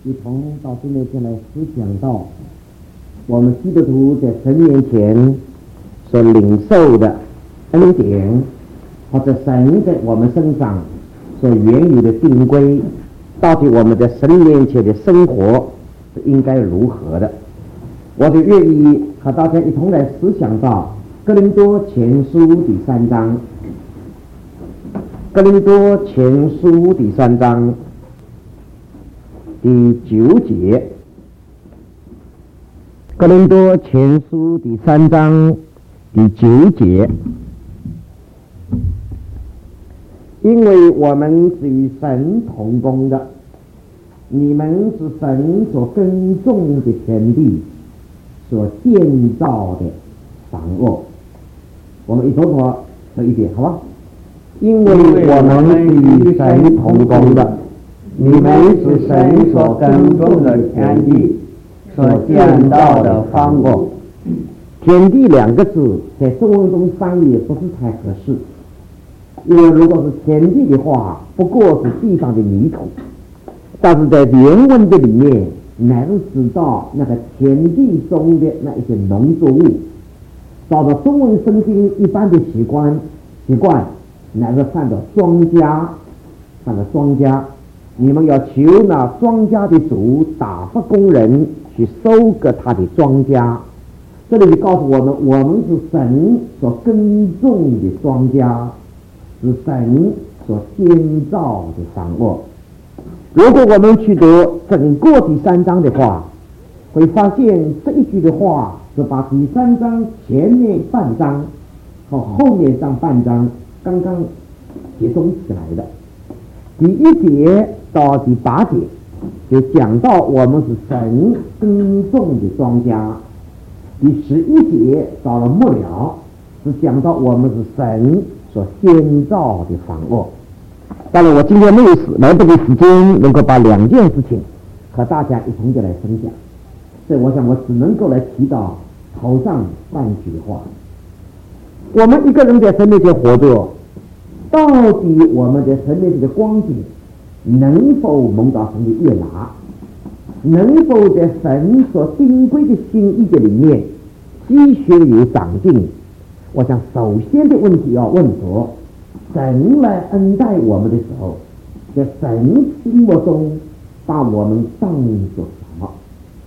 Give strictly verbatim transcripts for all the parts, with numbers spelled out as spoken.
一同到这面前来思想到我们基督徒在神面前所领受的恩典，或者神在我们身上所原有的定规，到底我们在神面前的生活是应该如何的。我就愿意和大家一同来思想到哥林多前书第三章，哥林多前书第三章第九节，哥林多前书第三章第九节，因为我们是与神同工的，你们是神所耕种的田地，所建造的房屋。我们一同说这一点，好吧？因为我们是与神同工的，你们是神所耕种的田地，所建造的房屋。田地两个字在中文中翻译不是太合适，因为如果是田地的话，不过是地上的泥土，但是在原文的里面乃是指到那个田地中的那一些农作物。照着中文圣经一般的习惯习惯乃是看到庄稼，看到庄稼，你们要求那庄稼的主打发工人去收割他的庄稼。这里就告诉我们，我们是神所耕种的庄稼，是神所建造的房屋。如果我们去读整个第三章的话，会发现这一句的话是把第三章前面半章和后面上半章刚刚集中起来的。第一节到第八节就讲到我们是神耕种的庄稼，第十一节到了末了是讲到我们是神所建造的房屋。当然我今天没有来不及时间能够把两件事情和大家一同的来分享，所以我想我只能够来提到头上半句话。我们一个人在神面前活着，到底我们在神面前的光景能否蒙到神的悦纳，能否在神所定规的心意的里面积学有长进。我想首先的问题要问说，神来恩待我们的时候，在神心目中把我们当作什么？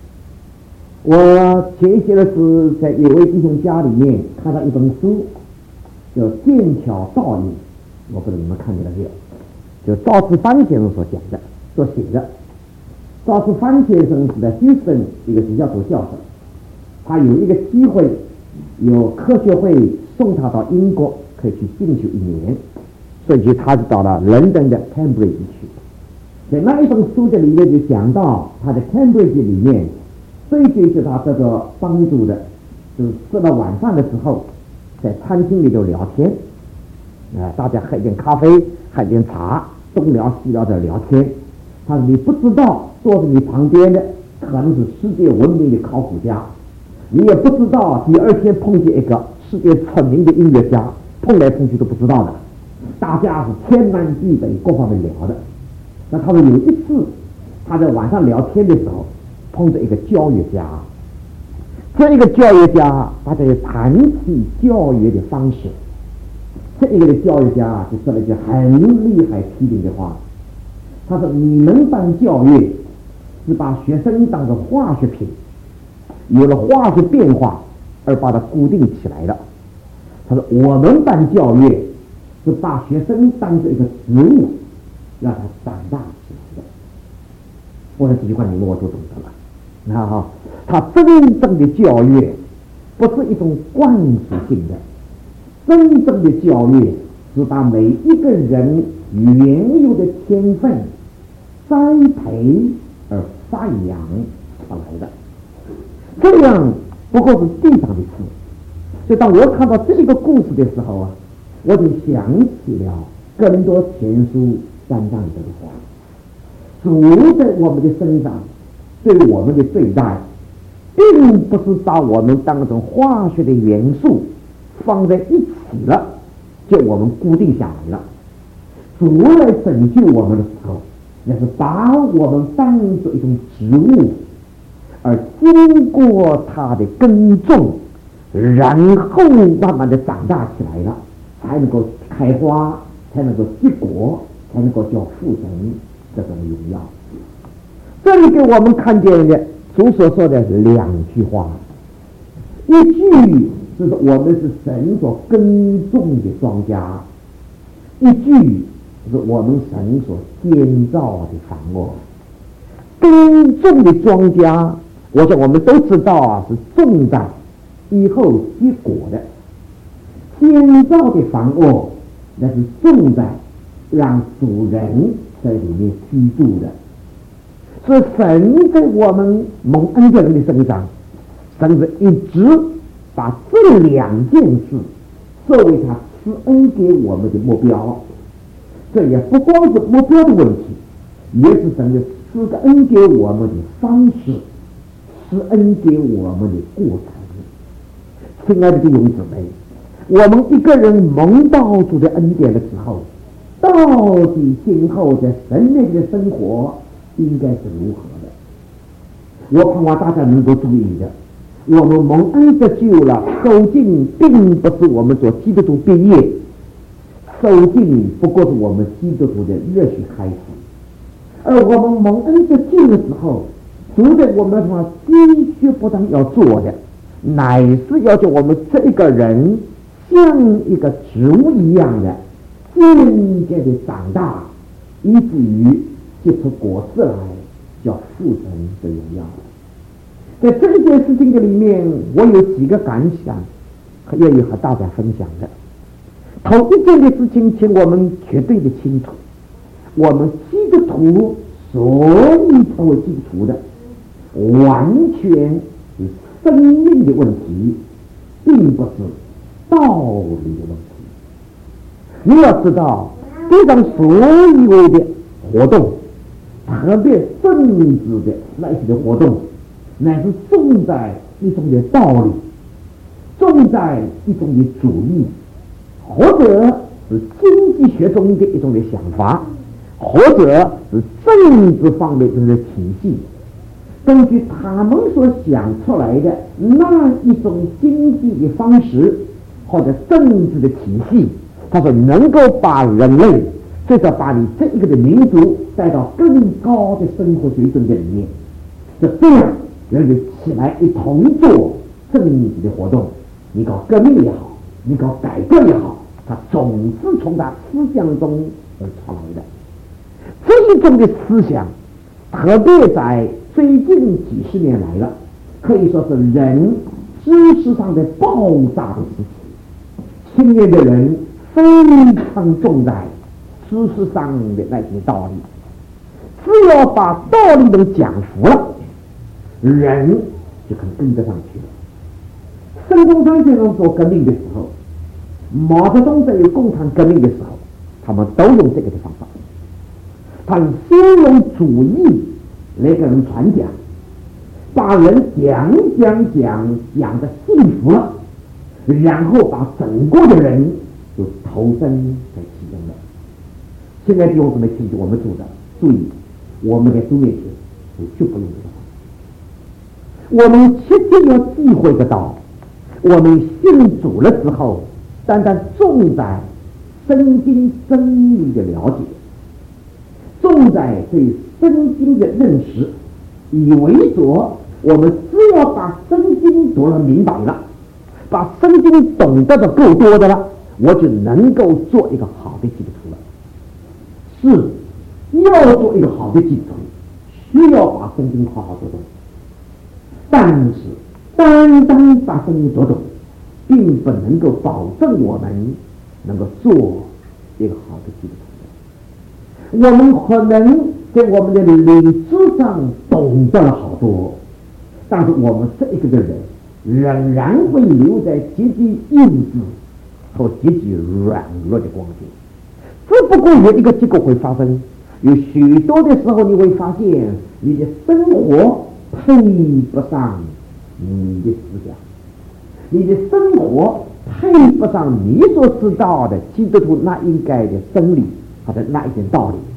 我前些的是在有位弟兄家里面看到一本书，叫《剑桥道义》，我不知道你们看见了没有？就赵志藩先生所讲的、所写的。赵志藩先生是在休斯顿一个学校做教授，他有一个机会，有科学会送他到英国可以去进修一年，所以他就到了伦敦的 Cambridge 去。在那一本书的里面就讲到他在 Cambridge 里面最最是他得到帮助的，就是吃了晚饭的时候在餐厅里头聊天，呃、大家喝一点咖啡，喝一点茶，东聊西聊的聊天。他说你不知道坐在你旁边的可能是世界闻名的考古家，你也不知道第二天碰见一个世界出名的音乐家，碰来碰去都不知道的，大家是天南地北各方面聊的。那他说有一次他在晚上聊天的时候碰着一个教育家，这一个教育家大家就谈起教育的方式，这一个的教育家就说了一句很厉害批评的话，他说你们办教育是把学生当作化学品，有了化学变化而把它固定起来的。他说我们办教育是把学生当作一个植物，让它长大起来的。我说这句话你们我都懂得了。那好，他真正的教育不是一种灌输性的，真正的教育是把每一个人原有的天分栽培而发扬出来的，这样不过是地上的事。所以当我看到这个故事的时候啊，我就想起了哥林多前书三章这个话，主在我们的身上对我们的对待，并不是把我们当成化学的元素放在一起了，就我们固定下来了。主来拯救我们的时候， 那是把我们当作一种植物，而经过它的耕种，然后慢慢的长大起来了，才能够开花，才能够结果，才能够叫父神这种荣耀。这里给我们看见的主所说的两句话，一句是说我们是神所耕种的庄稼，一句是我们神所建造的房屋。耕种的庄稼，我想我们都知道啊，是种在以后结果的；建造的房屋，那是种在让主人在里面居住的。是神在我们蒙恩的人的身上，神是一直把这两件事作为他施恩给我们的目标。这也不光是目标的问题，也是神的施个恩给我们的方式，施恩给我们的过程。亲爱的弟兄姊妹，我们一个人蒙到主的恩典的时候，到底今后在神面前的生活应该是如何的？我盼望大家能够注意的，我们蒙恩得救了，受尽并不是我们做基督徒毕业，受尽不过是我们基督徒的热血开始。而我们蒙恩得救的时候，主在我们身上继续不但要做的，乃是要叫我们这一个人像一个植物一样的渐渐的长大，以至于结出果子来，叫父神的荣耀。在这件事情的里面，我有几个感想愿意和大家分享的。头一件的事情，请我们绝对的清楚，我们基督徒所以成为基督徒的，完全是生命的问题，并不是道理的问题。你要知道，地上所有的活动，特别政治的那些的活动，乃是重在一种的道理，重在一种的主义，或者是经济学中的一种的想法，或者是政治方面的一种的体系。根据他们所想出来的那一种经济的方式或者政治的体系，他说能够把人类，最少把你这一个的民族带到更高的生活水准的里面。就这样，人就起来一同做政治的活动。你搞革命也好，你搞改革也好，它总是从他思想中而出来的。这一种的思想，特别在最近几十年来了，可以说是人知识上的爆炸的时期。青年的人非常重在知识上的那些道理，只要把道理都讲服了，人就可能跟得上去了。孙中山先生做革命的时候，毛泽东在有共产革命的时候，他们都用这个的方法，他先用主义来给人传讲，把人讲讲讲讲的幸福了，然后把整个的人就投身在其中了。现在弟兄姊妹，请我们做的注意，我们在主面前就不用这个方法。我们切切要忌讳得到，我们信主了之后，单单重在圣经真理的了解，重在对圣经的认识，以为说我们只要把圣经读了明白了，把圣经懂得的够多的了，我就能够做一个好的基督徒了。是要做一个好的基督徒，需要把圣经好好读懂，但是单单把圣经读懂，并不能够保证我们能够做一个好的基督徒。我们可能在我们的理智上懂得了好多，但是我们这一个人仍然会留在极其幼稚和极其软弱的光景。只不过有一个结果会发生，有许多的时候你会发现你的生活配不上你的思想，你的生活配不上你所知道的基督徒那应该的真理或者那一点道理，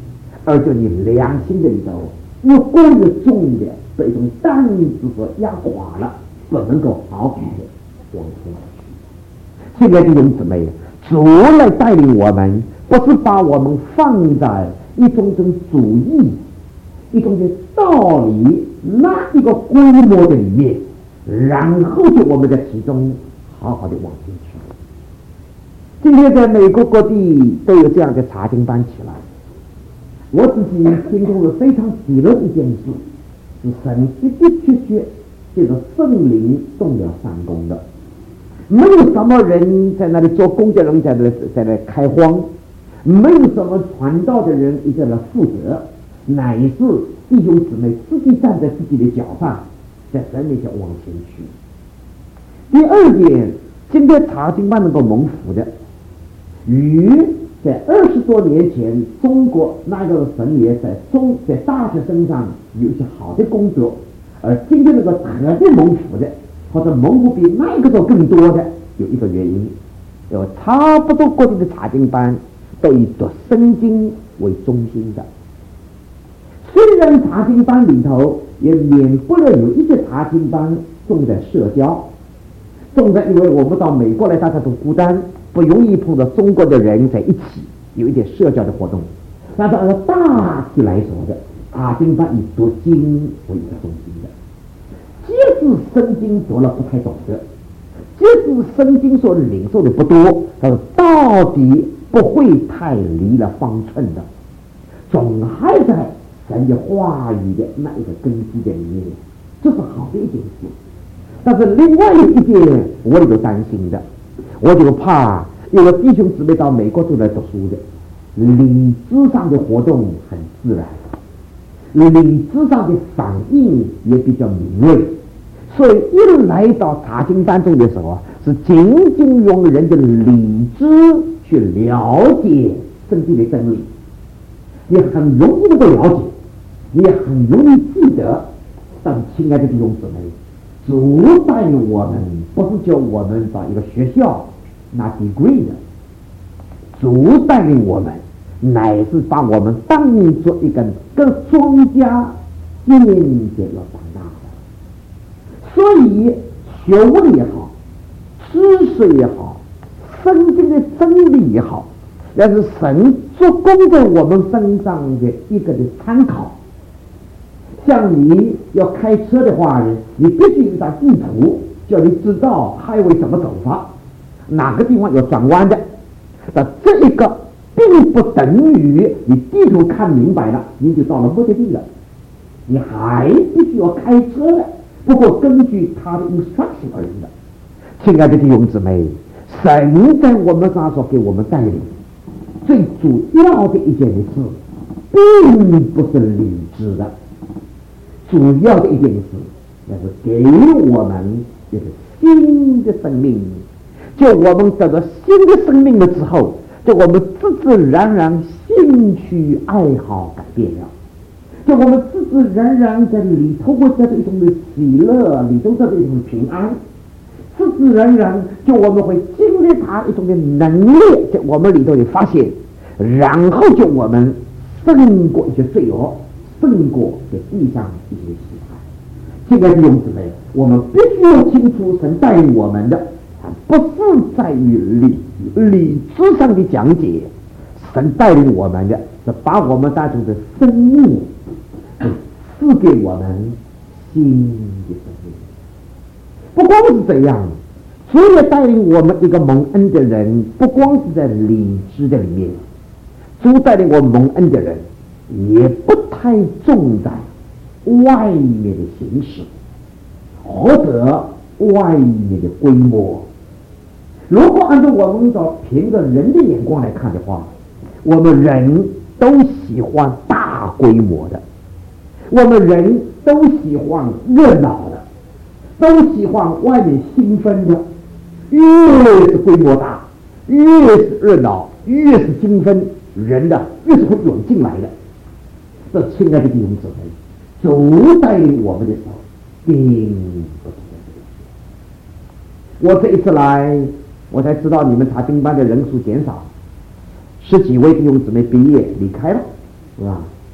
而且你良心的里头越过越重的被一种担子所压垮了，不能够好好的往前去。亲爱的弟兄姊妹，主来带领我们，不是把我们放在一种种主义、一种的道理那一个规模的里面，然后就我们在其中好好的往前去。今天在美国各地都有这样的查经班起来，我自己听说了非常喜乐的一件事，是神的的确确这个圣灵动了三功的，没有什么人在那里做工的人在那里在那里开荒，没有什么传道的人一直在那负责，乃是弟兄姊妹自己站在自己的脚上，在神面前往前去。第二点，今天查经班能够蒙福的，与在二十多年前中国那个神爷在中在大学生上有一些好的工作，而今天那个特别蒙福的，或者蒙福比那个时候更多的，有一个原因，有差不多各地的查经班都以读圣经为中心的。虽然查经班里头也免不了有一些查经班重在社交，重在因为我们到美国来大家都孤单，不容易碰到中国的人在一起，有一点社交的活动。但是按大体来说的，查经班以读经为一个中心的。即使圣经读了不太懂得，即使圣经所领受的不多，但是到底不会太离了方寸的，总还在神的话语的那一个根基的里面，这是好的一件事。但是另外一点，我也有担心的，我就怕有的弟兄姊妹到美国都来读书的，理智上的活动很自然，理智上的反应也比较敏锐，所以一来到查经班中的时候啊，是仅仅用人的理智去了解圣经的真理，也很容易能够了解，也很容易记得。但亲爱的弟兄姊妹，主带领我们不是叫我们到一个学校拿 degree 的，主带领我们乃是把我们当作一个个庄稼渐渐要长大的。所以学问也好，知识也好，圣经的真理也好，那是神做工在我们身上的一个的参考。像你要开车的话呢，你必须有一张地图，叫你知道highway怎么走法，哪个地方有转弯的。那这一个并不等于你地图看明白了，你就到了目的地了，你还必须要开车的，不过根据他的 instruction 而已的。亲爱的弟兄姊妹，神在我们上所给我们带领最主要的一件事，并不是理智的。主要的一件事，那是给我们一个新的生命。就我们得到新的生命了之后，就我们自自然然兴趣爱好改变了，就我们自自然然在里头会得到一种的喜乐，里头得到一种平安，自自然然就我们会经历它一种的能力，在我们里头的发现，然后就我们胜过一些罪恶，胜过在地上一些喜爱。这个弟兄姊妹，我们必须要清楚神带领我们的，不是在于理理智上的讲解，神带领我们的是把我们当中的生命赐给我们新的生命。不光是这样，主也带领我们一个蒙恩的人，不光是在理智的里面，主带领我们蒙恩的人也不太重在外面的形式或者外面的规模。如果按照我们所凭着人的眼光来看的话，我们人都喜欢大规模的，我们人都喜欢热闹的，都喜欢外面兴奋的，越是规模大，越是热闹，越是兴奋，人的越是会涌进来的。这亲爱的弟兄姊妹，主带领我们的时候，并不是这样。我这一次来，我才知道你们查经班的人数减少，十几位弟兄姊妹毕业离开了，是吧？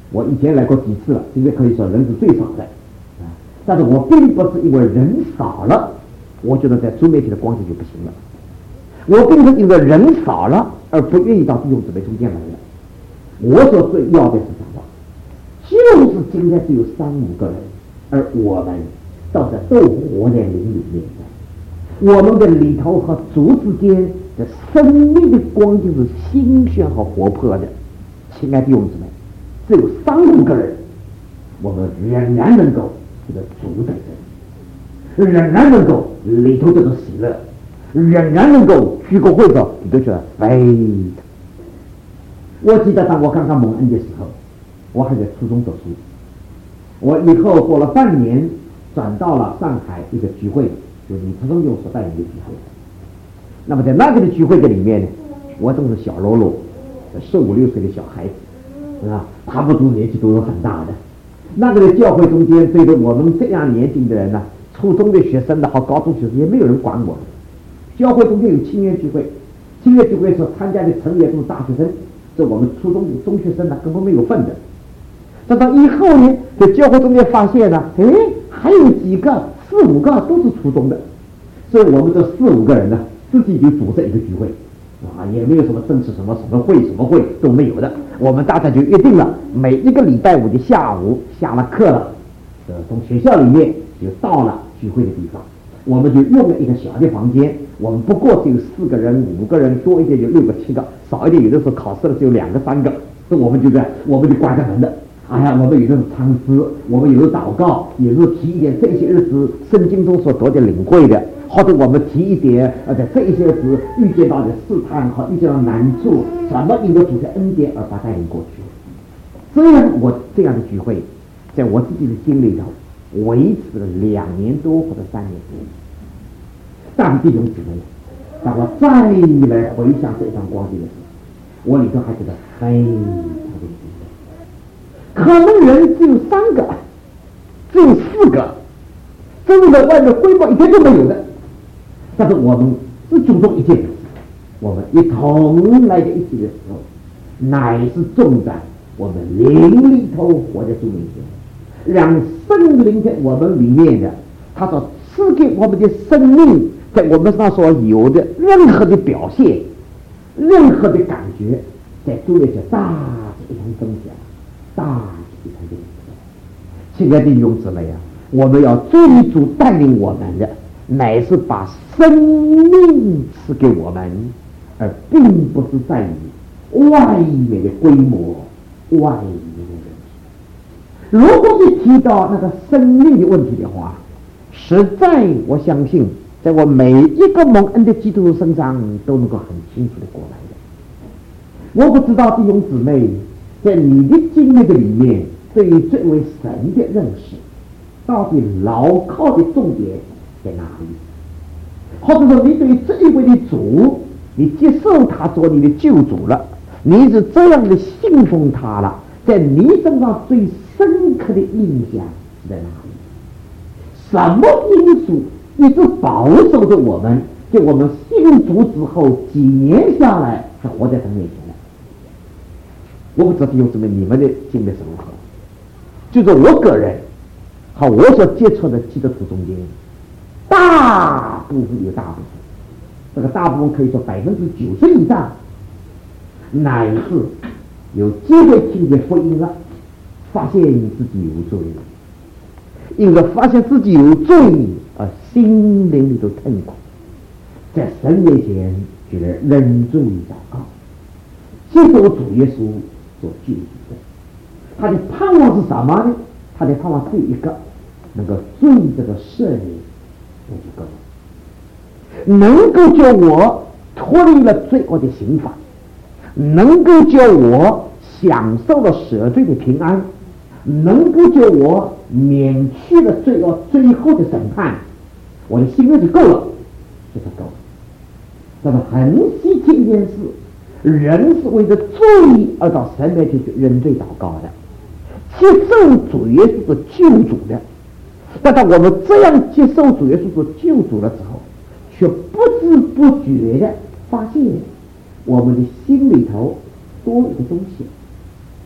我以前来过几次了，今天可以说人是最少的啊。但是我并不是因为人少了，我觉得在主媒体的光景就不行了。我并不是因为人少了而不愿意到弟兄姊妹中间来了。我所最要的是什么？就是今天只有三五个人，而我们到这都活在灵里面的，我们的里头和主之间的生命的光景是新鲜和活泼的。亲爱的弟兄姊妹，只有三五个人，我们仍然能够这个主在这里，仍然能够里头这种喜乐，仍然能够聚个会的，你都觉得非常。我记得当我刚刚蒙恩的时候，我还在初中读书，我以后过了半年转到了上海一个聚会，就是李初中用所带领的聚会。那么在那个的聚会的里面呢，我正是小喽啰，十五六岁的小孩子啊，他们都年纪都有很大的。那个的教会中间，对着我们这样年轻的人呢，初中的学生的和高中学生也没有人管我们。教会中间有青年聚会，青年聚会所参加的成员都是大学生，这我们初中的中学生呢根本没有份的。等到以后呢，在教会中间发现呢，哎，还有几个四五个都是初中的，所以我们这四五个人呢，自己就组织一个聚会。啊，也没有什么正式什么什么会什么会都没有的，我们大家就约定了，每一个礼拜五的下午下了课了，呃，从学校里面就到了聚会的地方，我们就用了一个小的房间，我们不过只有四个人、五个人，多一点就六个、七个，少一点有的时候考试了只有两个、三个，所以我们就在我们就关着门的。哎呀，我们有的是唱诗，我们有的祷告，有时候提一点这些日子圣经中所得的领会的，或者我们提一点呃，在这些日子遇见到的试探和遇见到难处，怎么因为主的恩典而把带领过去。虽然我这样的聚会，在我自己的经历头维持了两年多或者三年多，但弟兄姊妹，当我再来回想这段光景的时候，我里头还觉得非常的激动。可能人只有三个，只有四个，甚至在外面规模一点都没有的。但是我们只注重一件事，我们一同来在一起的时候，乃是重在我们灵里头活在主面前，让圣灵在我们里面的，他所赐给我们的生命，在我们身上所有的任何的表现，任何的感觉，在主面前大一同分享。大一同分享。亲爱的弟兄姊妹啊，我们要追主带领我们的，乃是把生命赐给我们，而并不是在于外面的规模、外面的问题。如果是提到那个生命的问题的话，实在我相信，在我每一个蒙恩的基督徒身上都能够很清楚的过来的。我不知道弟兄姊妹在你的经历的里面，对于这位神的认识，到底牢靠的重点在哪里？或者说，你对于这一位的主，你接受他做你的救主了，你是这样的信奉他了，在你身上最深刻的印象是在哪里？什么因素一直保守着我们，就我们信主之后几年下来，还活在他面前了？我不知道弟兄姊妹你们的经历是如何，就是我个人和我所接触的基督徒中间，大部分有大部分，这个大部分可以说百分之九十以上，乃是有机会听见福音了，发现自己有罪了，因为发现自己有罪而心灵里头痛苦，在神面前觉得认罪祷告，接受主耶稣所救赎的。他的盼望是什么呢？他的盼望只有一个，能够罪这个赦免，那就够了，能够叫我脱离了罪恶的刑罚，能够叫我享受了赦罪的平安，能够叫我免去了罪恶最后的审判，我的心愿就够了，这就够了。但是很稀奇一件事，人是为了罪而到神面前去认罪祷告的，接受主耶稣的救主的。但当我们这样接受主耶稣所救主了之后，却不知不觉的发现我们的心里头多了一个东西，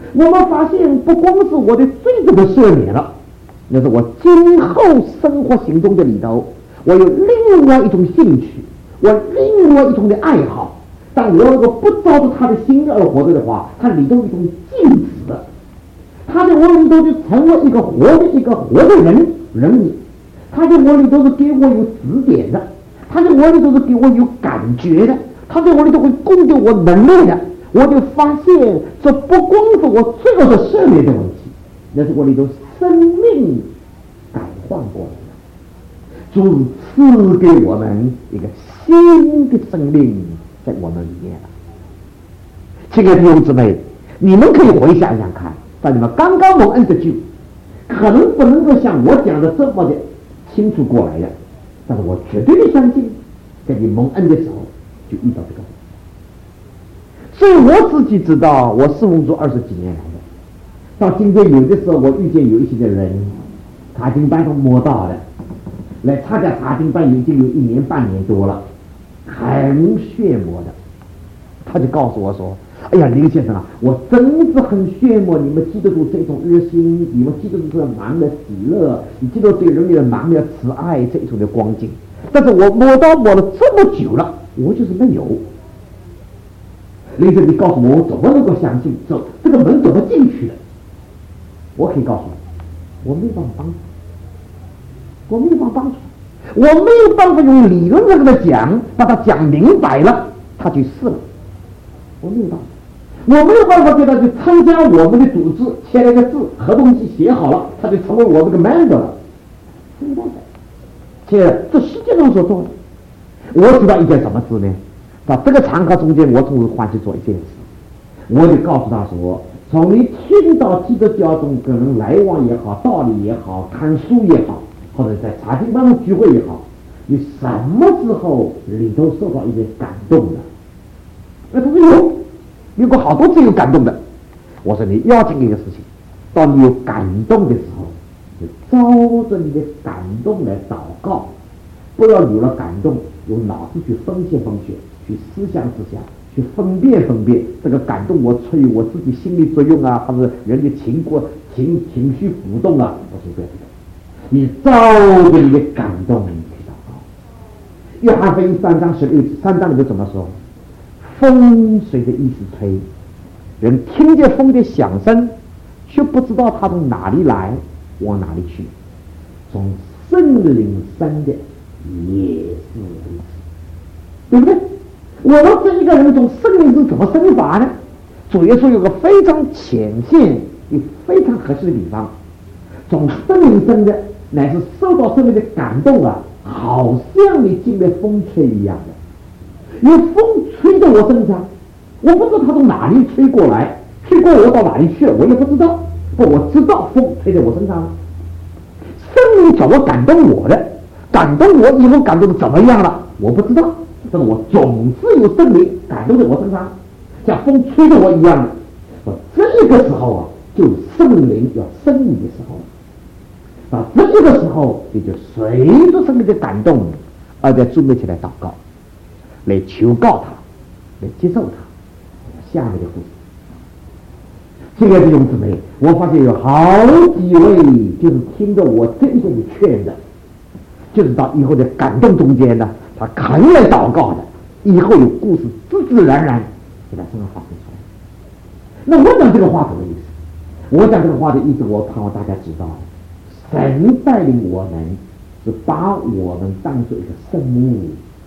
我们发现不光是我的罪这个赦免了，那是我今后生活行动的里头，我有另外一种兴趣，我另外一种的爱好。但我如果不照着他的心而活着的话，他里头有一种静止的，他在我里头就成为一个活的一个活的人人物，他在我里头是给我有指点的，他在我里头是给我有感觉的，他在我里头会供给我能力的。我就发现这不光是我罪恶的赦免的问题，那是我里头生命改换过来的。主赐给我们一个新的生命在我们里面了。亲爱的弟兄姊妹，你们可以回想想看，在你们刚刚蒙恩的救，可能不能够像我讲的这么的清楚过来的，但是我绝对的相信，在你蒙恩的时候就遇到这个。所以我自己知道，我侍奉主二十几年来的，到今天有的时候我遇见有一些的人，查经班都摸到了，来参加查经班已经有一年半年多了，很炫目的，他就告诉我说：“哎呀，林先生啊，我真是很羡慕你们基督徒这种热心，你们基督徒这满的喜乐，你基督徒对人的满的慈爱这一种的光景。但是我摸到摸了这么久了，我就是没有。林先生，你告诉我，我怎么能够相信？这这个门怎么进去的？我可以告诉你，我没有办法帮助，我没有办法帮助。”我没有办法用理论上跟他讲，把他讲明白了，他就试了。我没有办法，我没有办法给他去参加我们的组织，签了个字，合同期写好了，他就成为我们的 member 了。没有办法。且这世界上所做的，我知道一件什么事呢？在这个场合中间，我总是欢喜做一件事，我就告诉他说：从你听到基督教中跟人来往也好，道理也好，看书也好，或者在查经班上聚会也好，你什么时候里头受到一些感动的？那他说有，有过好多次有感动的。我说你要紧一个事情，当你有感动的时候，就照着你的感动来祷告，不要有了感动，用脑子去分析分析，去思想思想，去分辨分辨这个感动我出于我自己心理作用啊，还是人的情过情情绪浮动啊？我说不要这个。你照着你的感动去祷告。约翰福音三章十六三章里面怎么说？风随着意思吹，人听见风的响声，却不知道它从哪里来，往哪里去。从圣灵生的也是如此，对不对？我们这一个人从圣灵是怎么生法呢？主耶稣有个非常浅显也非常合适的比方，从圣灵生的乃是受到圣灵的感动啊，好像你经历风吹一样的。有风吹到我身上，我不知道它从哪里吹过来，吹过我到哪里去了，我也不知道。不，我知道风吹在我身上了。圣灵怎么感动我的？感动我以后感动的怎么样了？我不知道。但是我总是有圣灵感动在我身上，像风吹着我一样的。我这个时候啊，就是圣灵要生你的时候。啊，这个时候也就随着圣灵的感动，而在主面前来祷告，来求告他，来接受他。下面的故事，亲爱的弟兄姊妹，我发现有好几位就是听着我这一种的劝的，就是到以后的感动中间呢，他肯来祷告的，以后有故事自自然然在他身上发生出来。那我讲这个话什么意思？我讲这个话的意思，我盼望大家知道，神带领我们是把我们当作一个生物，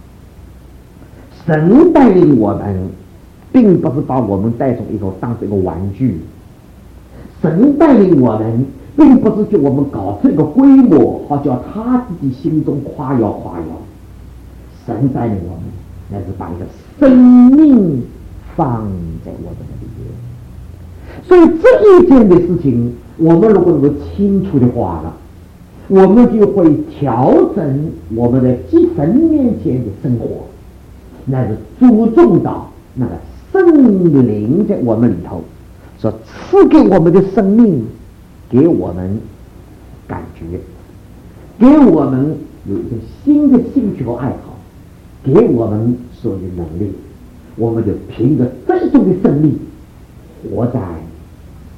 神带领我们并不是把我们带成一个当作一个玩具，神带领我们并不是叫我们搞出一个规模，好叫他自己心中夸耀夸耀。神带领我们乃是把一个生命放在我们的里面。所以这一件的事情，我们如果能够清楚的话呢，我们就会调整我们在神面前的生活，乃是注重到那个圣灵在我们里头所赐给我们的生命，给我们感觉，给我们有一个新的兴趣和爱好，给我们所有的能力，我们就凭着这种的胜利，活在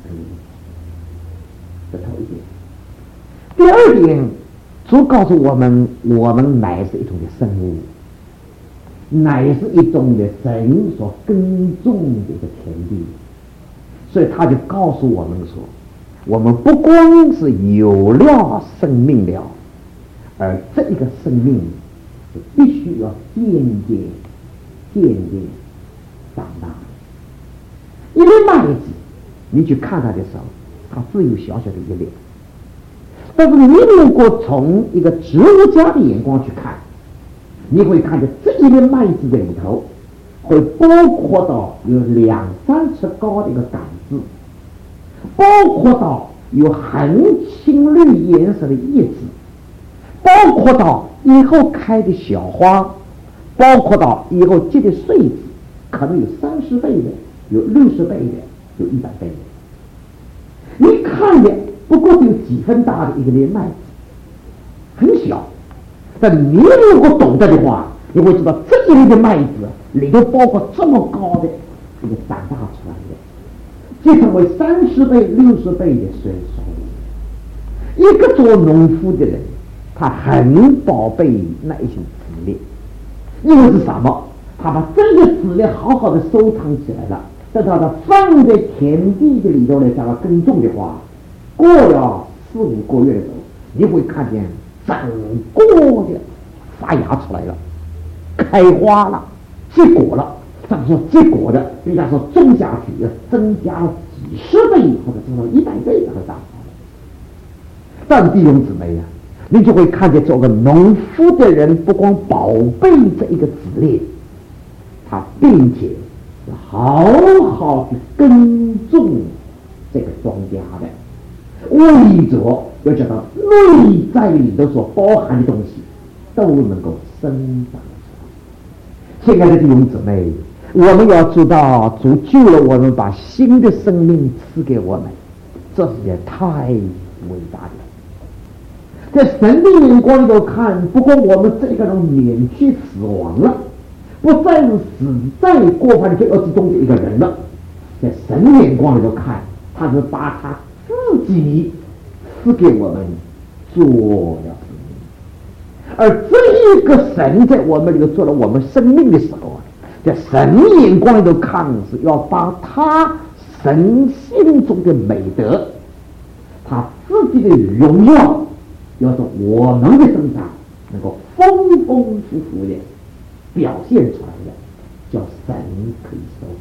成立。这头一点。第二点，主告诉我们，我们乃是一种的生物，乃是一种的神所耕种的一个田地，所以他就告诉我们说，我们不光是有了生命了，而这一个生命是必须要渐渐渐渐长大。一粒麦子，你去看它的时候，它只有小小的一粒，但是你如果从一个植物家的眼光去看，你会看见这一粒麦子的里头会包括到有两三尺高的一个杆子，包括到有很青绿颜色的叶子，包括到以后开的小花，包括到以后结的穗子，可能有三十倍的，有六十倍的，有一百倍的。你看见不过只有几分大的一个粒麦子，很小，但你如果懂得的话，你会知道这一粒的麦子里头包括这么高的一个长大出来的，这成为三十倍、六十倍的收益。一个做农夫的人，他很宝贝那一些资料，因为是什么？他把这个资料好好的收藏起来了，等到他放在田地的里头来让他耕种的话，过了四五个月的时候，你会看见整个的发芽出来了，开花了，结果了。这样说结果的，人家说种下去增加了几十倍或者增加了一百倍才会长出来。但弟兄姊妹啊，你就会看见做个农夫的人不光宝贝这一个子粒，他并且是好好的耕种这个庄稼的，为着要叫它内在里头所包含的东西都能够生长出来。亲爱的弟兄姊妹，我们要知道主救了我们，把新的生命赐给我们，这是件太伟大的。在神的眼光里头看，不过我们这个人免去死亡了，不再是死在过犯罪恶之中的一个人了。在神眼光里头看，他是把他自己赐给我们做了生命，而这一个神在我们里头做了我们生命的时候，在神眼光里头看，是要把他神心中的美德，他自己的荣耀，要从我们的身上能够丰丰富富的表现出来的，叫神可以收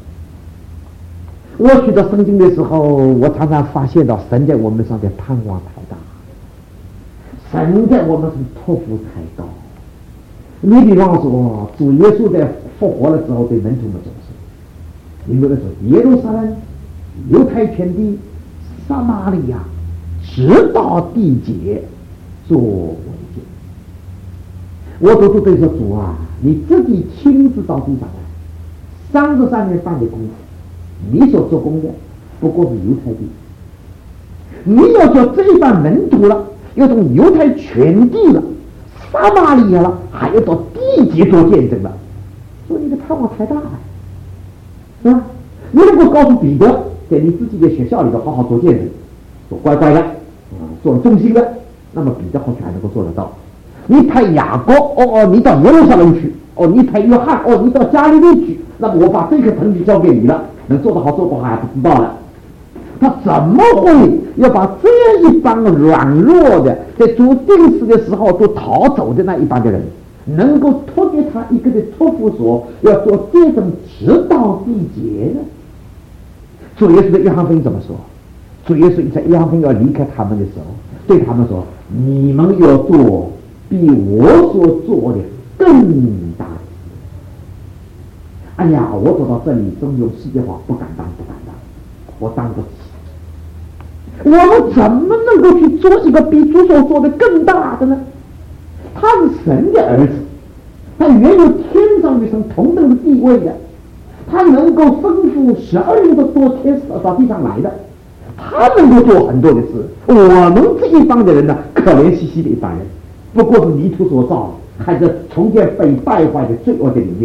割。我学到圣经的时候，我常常发现到神在我们上的盼望太大，神在我们上托付太高。你比方说，主耶稣在复活了之后对门徒们怎么说？你们说耶路撒冷、犹太全地、撒玛利亚，直到地极，做我的见证。我都都对说，主啊，你自己亲自到地上来，三十三年半的功夫，你所做工的不过是犹太地，你要叫这一帮门徒了，要从犹太全地了，撒玛利亚了，还要到地极做见证了，所以你的盼望太大了，是吧？你如果告诉彼得，在你自己的学校里头好好做见证，做乖乖的，嗯，做忠心的，那么彼得或许还能够做得到。你派雅各，哦哦，你到耶路撒冷去，哦，你派约翰，哦，你到加利利去，那么我把这个城就交给你了，能做得好做不好还不知道了。他怎么会要把这样一帮软弱的，在主定时的时候都逃走的那一帮的人，能够托给他一个的托付所，要做这种直到地劫呢？主耶稣的约翰福音怎么说？主耶稣在约翰福音要离开他们的时候，对他们说：“你们要做比我所做的更大的事。”哎呀，我走到这里，真有世界话不敢当，不敢当，我当不起。我们怎么能够去做一个比主所做的更大的呢？他是神的儿子，他原有天上与神同等的地位的，他能够吩咐十二人的多天使到地上来的，他能够做很多的事。我们这一帮的人呢，可怜兮兮的一帮人，不过是泥土所造，还是重建被败坏的罪恶的里面。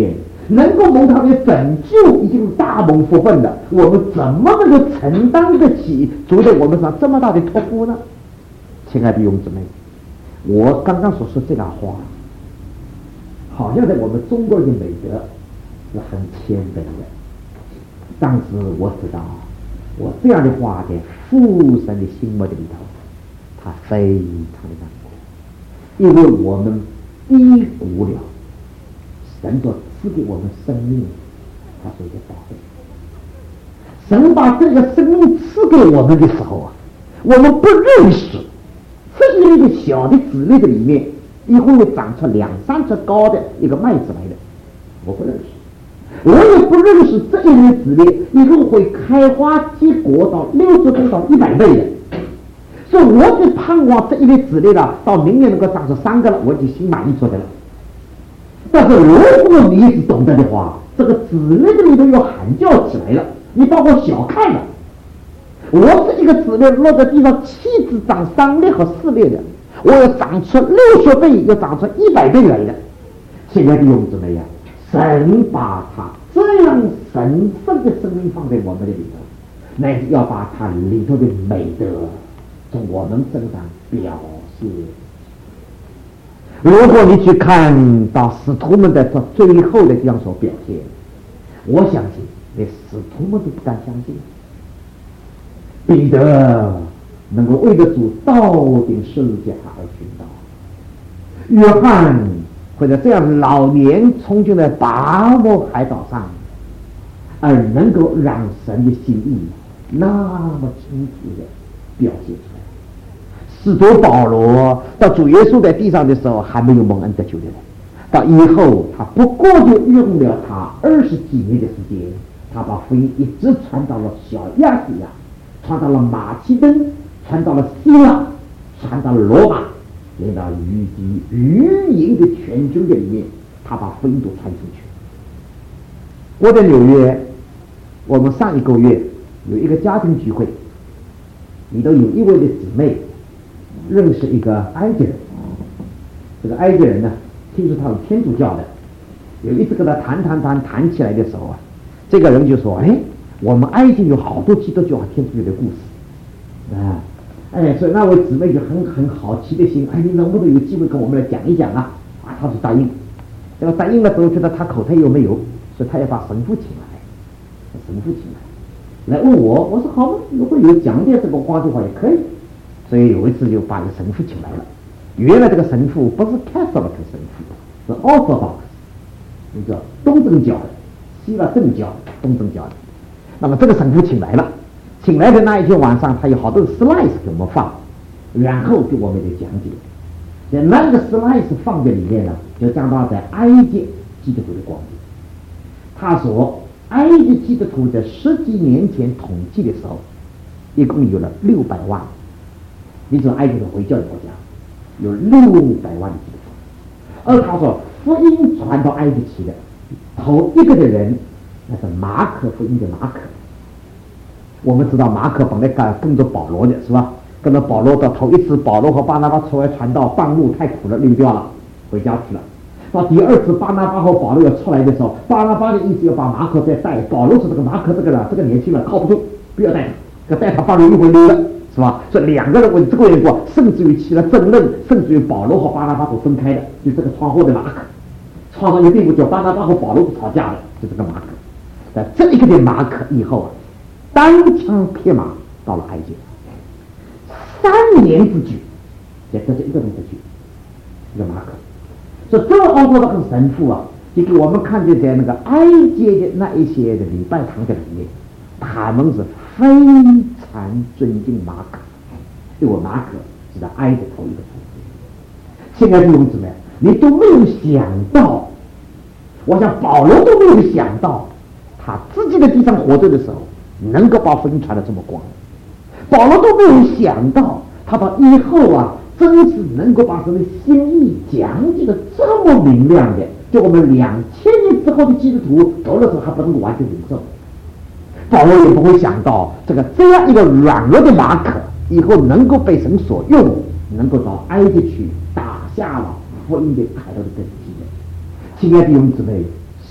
能够蒙他的拯救，已经大蒙福分了。我们怎么能够承担得起主在我们上这么大的托付呢？亲爱的弟兄姊妹，我刚刚所说这段话，好像在我们中国人的美德是很谦卑的，但是我知道，我这样的话在父神的心目的里头，他非常的难过，因为我们低估了神所赐给我们生命，他是一个宝贝。神把这个生命赐给我们的时候啊，我们不认识，这是一个小的籽粒的里面，以后会长出两三尺高的一个麦子来的，我不认识。我也不认识这一粒籽粒以后会开花结果到六十倍到一百倍的，所以我就盼望这一粒籽粒了，到明年能够长出三个了，我就心满意足的了。但是如果你是懂得的话，这个籽粒的里头又喊叫起来了，你把我小看了。我这一个籽粒落在地上，气质长三粒和四粒的，我要长出六十倍，要长出一百倍来的。亲爱的弟兄姊妹呀，神把他这样神圣的生命放在我们的里头，那是要把他里头的美德从我们身上表现。如果你去看到使徒们在这最后的这样所表现，我相信连使徒们都不敢相信。彼得能够为着主到底十字架而殉道，约翰会在这样老年冲进来拔摩海岛上，而能够让神的心意那么清楚的表现出来。使徒保罗到主耶稣在地上的时候还没有蒙恩得救的人，到以后他不过就用了他二十几年的时间，他把福音一直传到了小亚细亚，传到了马其顿，传到了希腊，传到了罗马，连到以及语言的全军的里面，他把福音都传出去。我在纽约，我们上一个月有一个家庭聚会，里头有一位的姊妹认识一个埃及人，这个埃及人呢，听说他是天主教的，有一次跟他谈谈谈谈起来的时候啊，这个人就说：“哎，我们埃及有好多基督教和天主教的故事啊。”哎，所以那位姊妹就很很好奇的心，哎，你能不能有机会跟我们来讲一讲啊？啊，他是答应。这个答应了之后，觉得他口才又没有，所以他要把神父请来，神父请来，来问我，我说好，如果有讲解这个话的话也可以。所以有一次就把一个神父请来了。原来这个神父不是 Catholic 神父，是 Orthodox， 一个东正教的，希腊正教的东正教的。那么这个神父请来了，请来的那一天晚上，他有好多 slides 给我们放，然后给我们的讲解。在那个 slides 放在里面呢，就讲到在埃及基督徒的光景。他说，埃及基督徒在十几年前统计的时候，一共有了六百万。你说埃及是回教的国家，有六百万的基督徒。而他说，福音传到埃及去的头一个的人，那是马可福音的马可。我们知道马可本来跟跟着保罗的是吧？跟着保罗到头一次，保罗和巴拿巴出来传道，半路太苦了，溜掉了，回家去了。到第二次巴拿巴和保罗要出来的时候，巴拿巴的意思要把马可再带，保罗说这个马可这个人这个年轻人靠不住，不要带他，要带他半路一回溜了，是吧？所以两个人为这个缘故，甚至于起了争论，甚至于保罗和巴拿巴都分开的，就这个窗后的马可，窗上一定不叫巴拿巴和保罗吵架的，就这个马可。在这一个的马可以后啊，单枪匹马到了埃及，三年之久，也这是一个人之久，一个马可。所以这个奥多的神父啊，就给我们看见在那个埃及的那一些的礼拜堂的里面，他们是非常尊敬马可，因为马可是在埃及头一个出生。现在弟兄姊妹，你都没有想到，我想保罗都没有想到，他自己在地上活着的时候，能够把福音传得这么广。保罗都没有想到，他到以后啊，真是能够把神的心意讲解的这么明亮的，就我们两千年之后的基督徒走的时候还不能够完全领受。保罗也不会想到，这个这样一个软弱的马可，以后能够被神所用，能够到埃及去打下了福音的开头的根基的。亲爱的弟兄姊妹，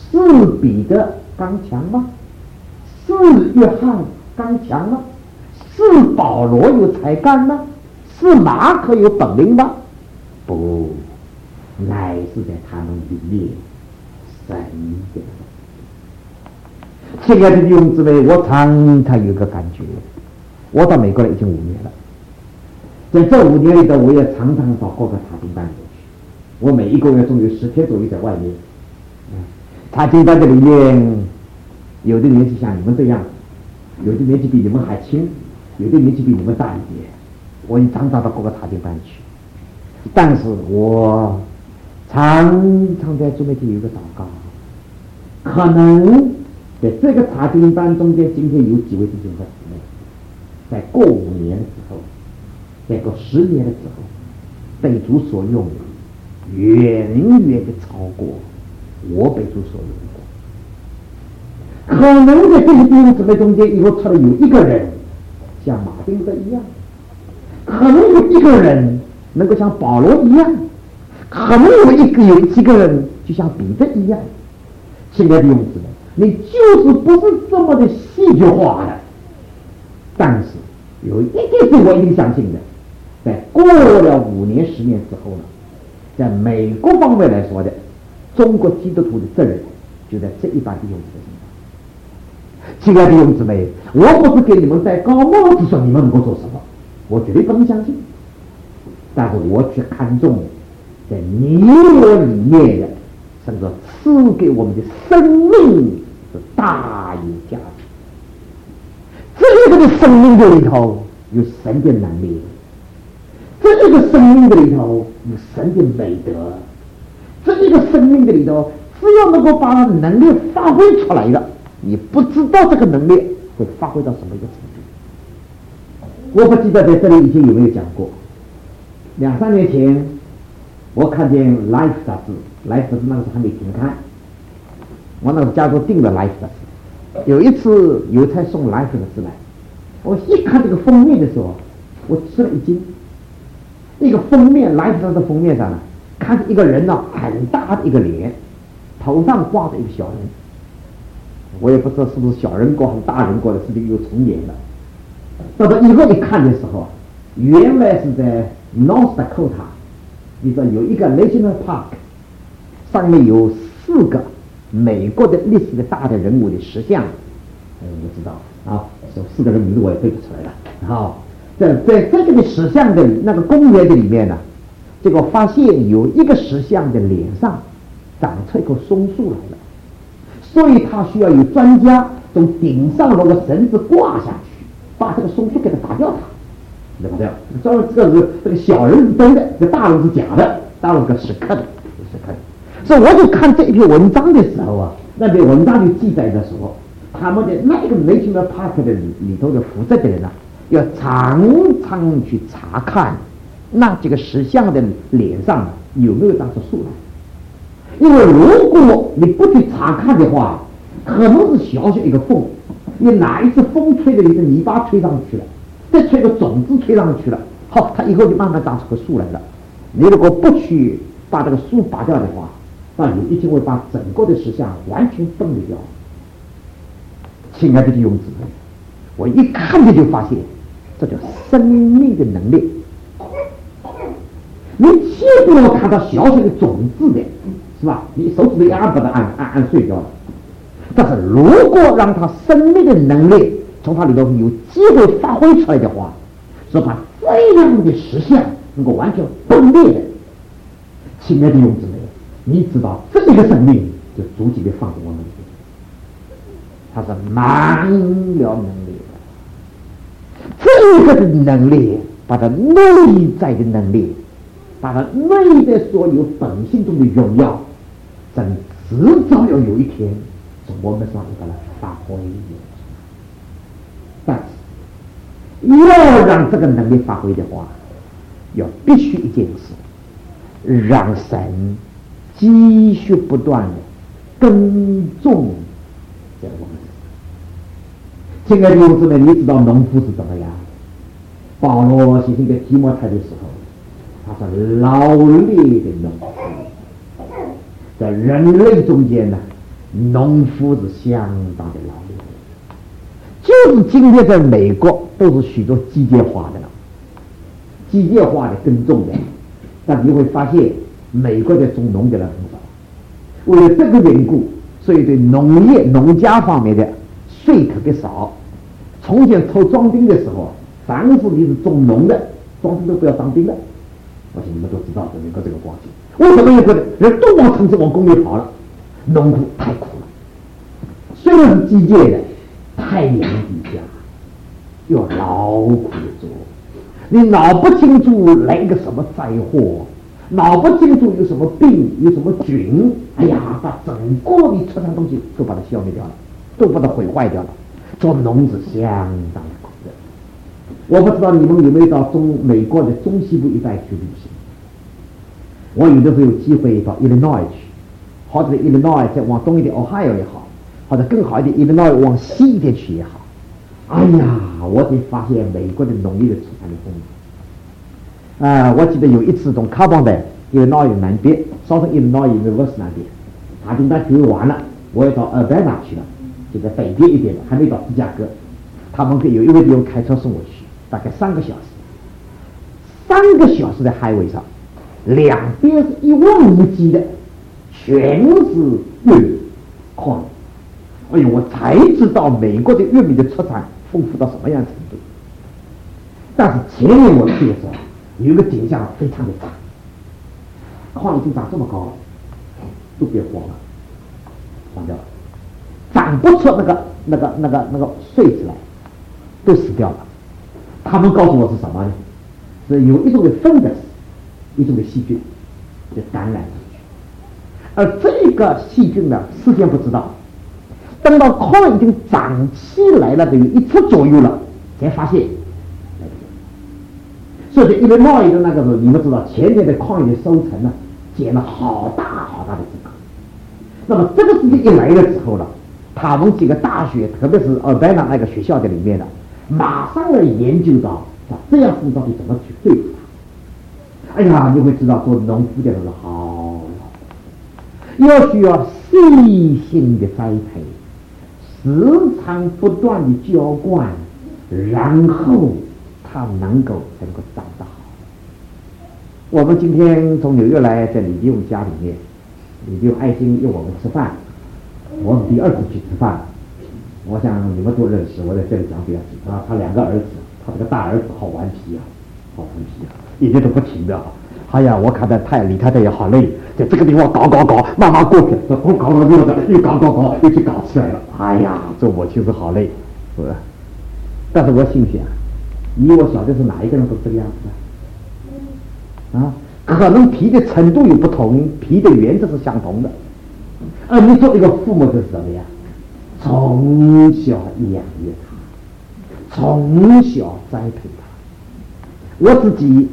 是彼得刚强吗？是约翰刚强吗？是保罗有才干吗？是马可有本领吗？不，乃是在他们里面神的。亲爱的弟兄姊妹，我常常有个感觉，我到美国来已经五年了，在这五年里头，我也常常到各个查经班里去。我每一个月总有十天左右在外面。查经班的里面，有的年纪像你们这样，有的年纪比你们还轻，有的年纪比你们大一点。我也常常到各个查经班去，但是我常常在主面前有一个祷告，可能在这个查经班中间，今天有几位弟兄和姊妹，在过五年的时候，在过十年的时候，被主所用的远远的超过我被主所用过。可能在这些弟兄姊妹中间，以后出来有一个人像马丁德一样，可能有一个人能够像保罗一样，可能有一个有几个人就像彼得一样。亲爱的弟兄姊妹，你就是不是这么的戏剧化的，但是有一件事我一定相信的，在过了五年十年之后呢，在美国方面来说的，中国基督徒的责任就在这一帮弟兄姊妹身上。亲爱的弟兄姊妹，我不是给你们戴高帽子说你们能够做什么，我绝对不能相信，但是我却看重在你我里面的甚至赐给我们的生命是大有价值。这个的生命的里头有神的能力，这个生命的里头有神的美德，这个生命的里头只要能够把能力发挥出来了，你不知道这个能力会发挥到什么一个程度。我不记得在这里以前有没有讲过，两三年前我看见 Life 杂志， Life 杂志那个时候还没停刊，我那个家族订了 Life 杂志。有一次邮差送 Life 杂志来，我一看这个封面的时候，我吃了一惊。那个封面 Life 杂志封面上呢，看着一个人呢，很大的一个脸，头上挂着一个小人，我也不知道是不是小人国还是大人国的，是不是有重演的。到了以后一看的时候，原来是在 North Dakota， 你知道有一个 National Park， 上面有四个美国的历史的大的人物的石像，嗯，我知道啊，这四个人名字我也背不出来了。好，在在这个的石像的那个公园的里面呢，结果发现有一个石像的脸上长出一棵松树来了，所以他需要有专家从顶上弄个绳子挂下去，把这个松树给它打掉它，对不对？这个这个这个小人是真的，这个大人是假的，大人是刻的，是刻的。所以我就看这一篇文章的时候啊，那篇文章就记载的时候，他们的那个 National Park 的里头的负责的人啊，要常常去查看那几个石像的脸上有没有长出树来，因为如果你不去查看的话，可能是小小一个缝，你哪一次风吹的你的泥巴吹上去了，再吹个种子吹上去了，好，它以后就慢慢长出个树来了。你如果不去把这个树拔掉的话，那有一天会把整个的石像完全崩掉。亲爱的弟兄姊妹，我一看见就发现，这叫生命的能力。你切不能看到小小的种子的，是吧？你手指头一按把它按按按碎掉了。但是如果让它生命的能力从它里头有机会发挥出来的话，是把这样的石像能够完全崩裂的。亲爱的弟兄姊妹，你知道这一个生命就逐渐的放在我们里面，它是满了能力的。这个的能力，把它内在的能力，把它内在所有本性中的荣耀，真迟早要有一天从我们身上把它发挥。但是要让这个能力发挥的话，要必须一件事，让神继续不断的耕种在我们。亲爱的弟兄姊妹，你知道农夫是怎么样？保罗写信给提摩太的时候，他是劳力的农夫，在人类中间呢， 农夫是相当的劳力，就是今天在美国都是许多机械化的了，机械化的耕种的，但你会发现美国的种农的人很少。为了这个缘故，所以对农业农家方面的税特别少。从前抽壮丁的时候，凡是你是种农的，壮丁都不要当兵的。我想你们都知道美国这个光景。为什么有可能人都往城市往工业跑了？农苦太苦了，虽然是机械的，太阳底下要劳苦的做，你脑不清楚来一个什么灾祸，脑不清楚有什么病，有什么菌，哎呀，把整个你出产东西都把它消灭掉了，都把它毁坏掉了。做农是相当的苦的。我不知道你们有没有到中美国的中西部一带去旅行？我有的时候有机会到 Illinois 去，或者 Illinois 再往东一点 Ohio 也好，或者更好一点 Illinois 往西一点去也好。哎呀，我才发现美国的农业的出产的丰富。啊、呃，我记得有一次从卡邦的 Illinois 南边，烧成 Illinois University 那边，塔丁班学完了，我也到 Urbana 去了，就在北边一点的，还没到芝加哥。他们有一位弟兄开车送我去，大概三个小时，三个小时的 highway 上，两边是一望无际的，全是玉米矿。哎呦，我才知道美国的玉米的出产丰富到什么样程度。但是前年我去的时候，有一个景象非常的大，矿已经长这么高了，都别黄了，黄掉了，长不出那个那个那个那个穗子来，都死掉了。他们告诉我是什么呢？是有一种的 fungus， 一种的细菌就感染出去，而这个细菌呢，事先不知道，等到矿已经长起来了，等于一尺左右了，才发现。所以因为贸易的那个时候，你们知道前年的矿业的收成呢，减了好大好大的增长。那么这个事情一来了之后呢，他们几个大学，特别是Urbana那个学校的里面呢，马上要研究到这样事到底怎么去对付它。哎呀，你会知道做农夫的人是好，要需要细心的栽培，时常不断的浇灌，然后它能够能够长得好。我们今天从纽约来，在李弟兄家里面，李弟兄爱心约我们吃饭，我们第二次去吃饭，我想你们都认识，我在这里讲比较清楚。他两个儿子，他这个大儿子好顽皮啊，好顽皮啊，一点都不停的啊。哎呀，我看到太李太太也好累，在这个地方搞搞搞，慢慢过去，搞搞搞搞，又搞搞搞，又去搞起来了。哎呀，做我其实好累，是不是？但是我心想，你我晓得是哪一个人都这个样子的啊？可能皮的程度有不同，皮的原则是相同的。而你做一个父母是什么呀？从小养育他，从小栽培他。我自己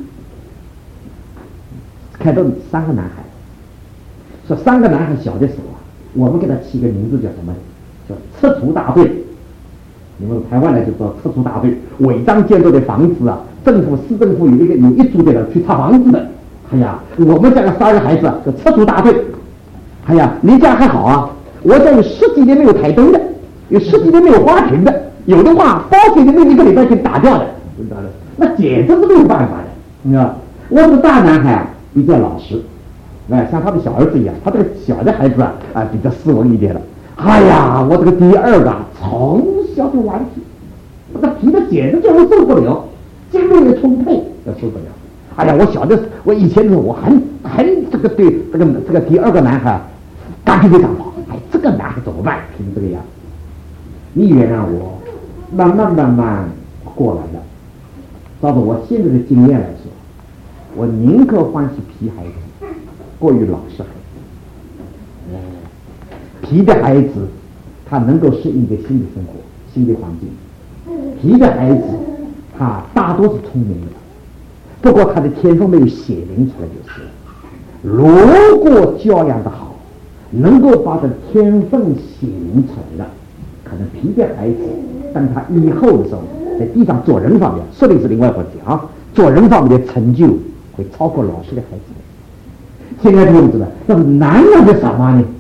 看到三个男孩，说三个男孩小的时候啊，我们给他起个名字叫什么？叫吃除大队。你们台湾人就说吃除大队，违章建筑的房子啊，政府市政府有一个有一组的人去查房子的。哎呀，我们家的三个孩子叫吃除大队。哎呀，你家还好啊，我家有十几年没有台灯的，有十几年没有花瓶的，有的话包水的那一个礼拜就打掉的，那简直是没有办法的。你知道，我这个大男孩啊比较老实，哎，像他的小儿子一样，他这个小的孩子啊啊比较斯文一点了。哎呀，我这个第二个从小就顽皮，我这皮的简直叫我受不了，精力也充沛，也受不了。哎呀，我晓得，我以前我很很这个对这个这个第二个男孩感情非常好。哎，这个男孩怎么办？凭这个样，你原谅我，慢慢慢慢过来了。照着我现在的经验来说，我宁可欢喜皮孩子，过于老实孩子。皮的孩子，他能够适应一个新的生活、新的环境。皮的孩子，他大多是聪明的。不过他的天赋没有显明出来就是。如果教养的好，能够把这天分显明出来了，可能皮的孩子，当他以后的时候，在地上做人方面，说的是另外一回事啊，做人方面的成就会超过老师的孩子。现在同志们，那么男人的什么呢？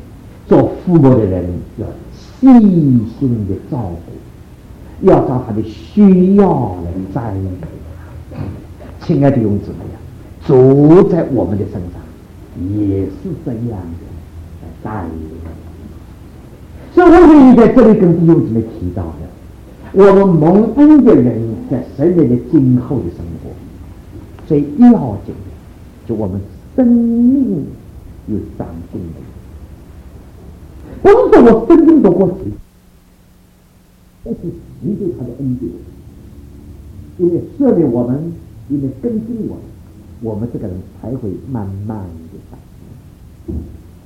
做父母的人要细心的照顾，要照他的需要来栽培。亲爱的弟兄姊妹啊，主在我们的身上也是这样的在带领。所以我愿意在这里跟弟兄姊妹提到的，我们蒙恩的人在神人的今后的生活，最要紧的就我们生命有长进的。不是说我生命多过谁，而是神对他的恩典，因为赦免我们，因为更新我们，我们这个人才会慢慢的长进。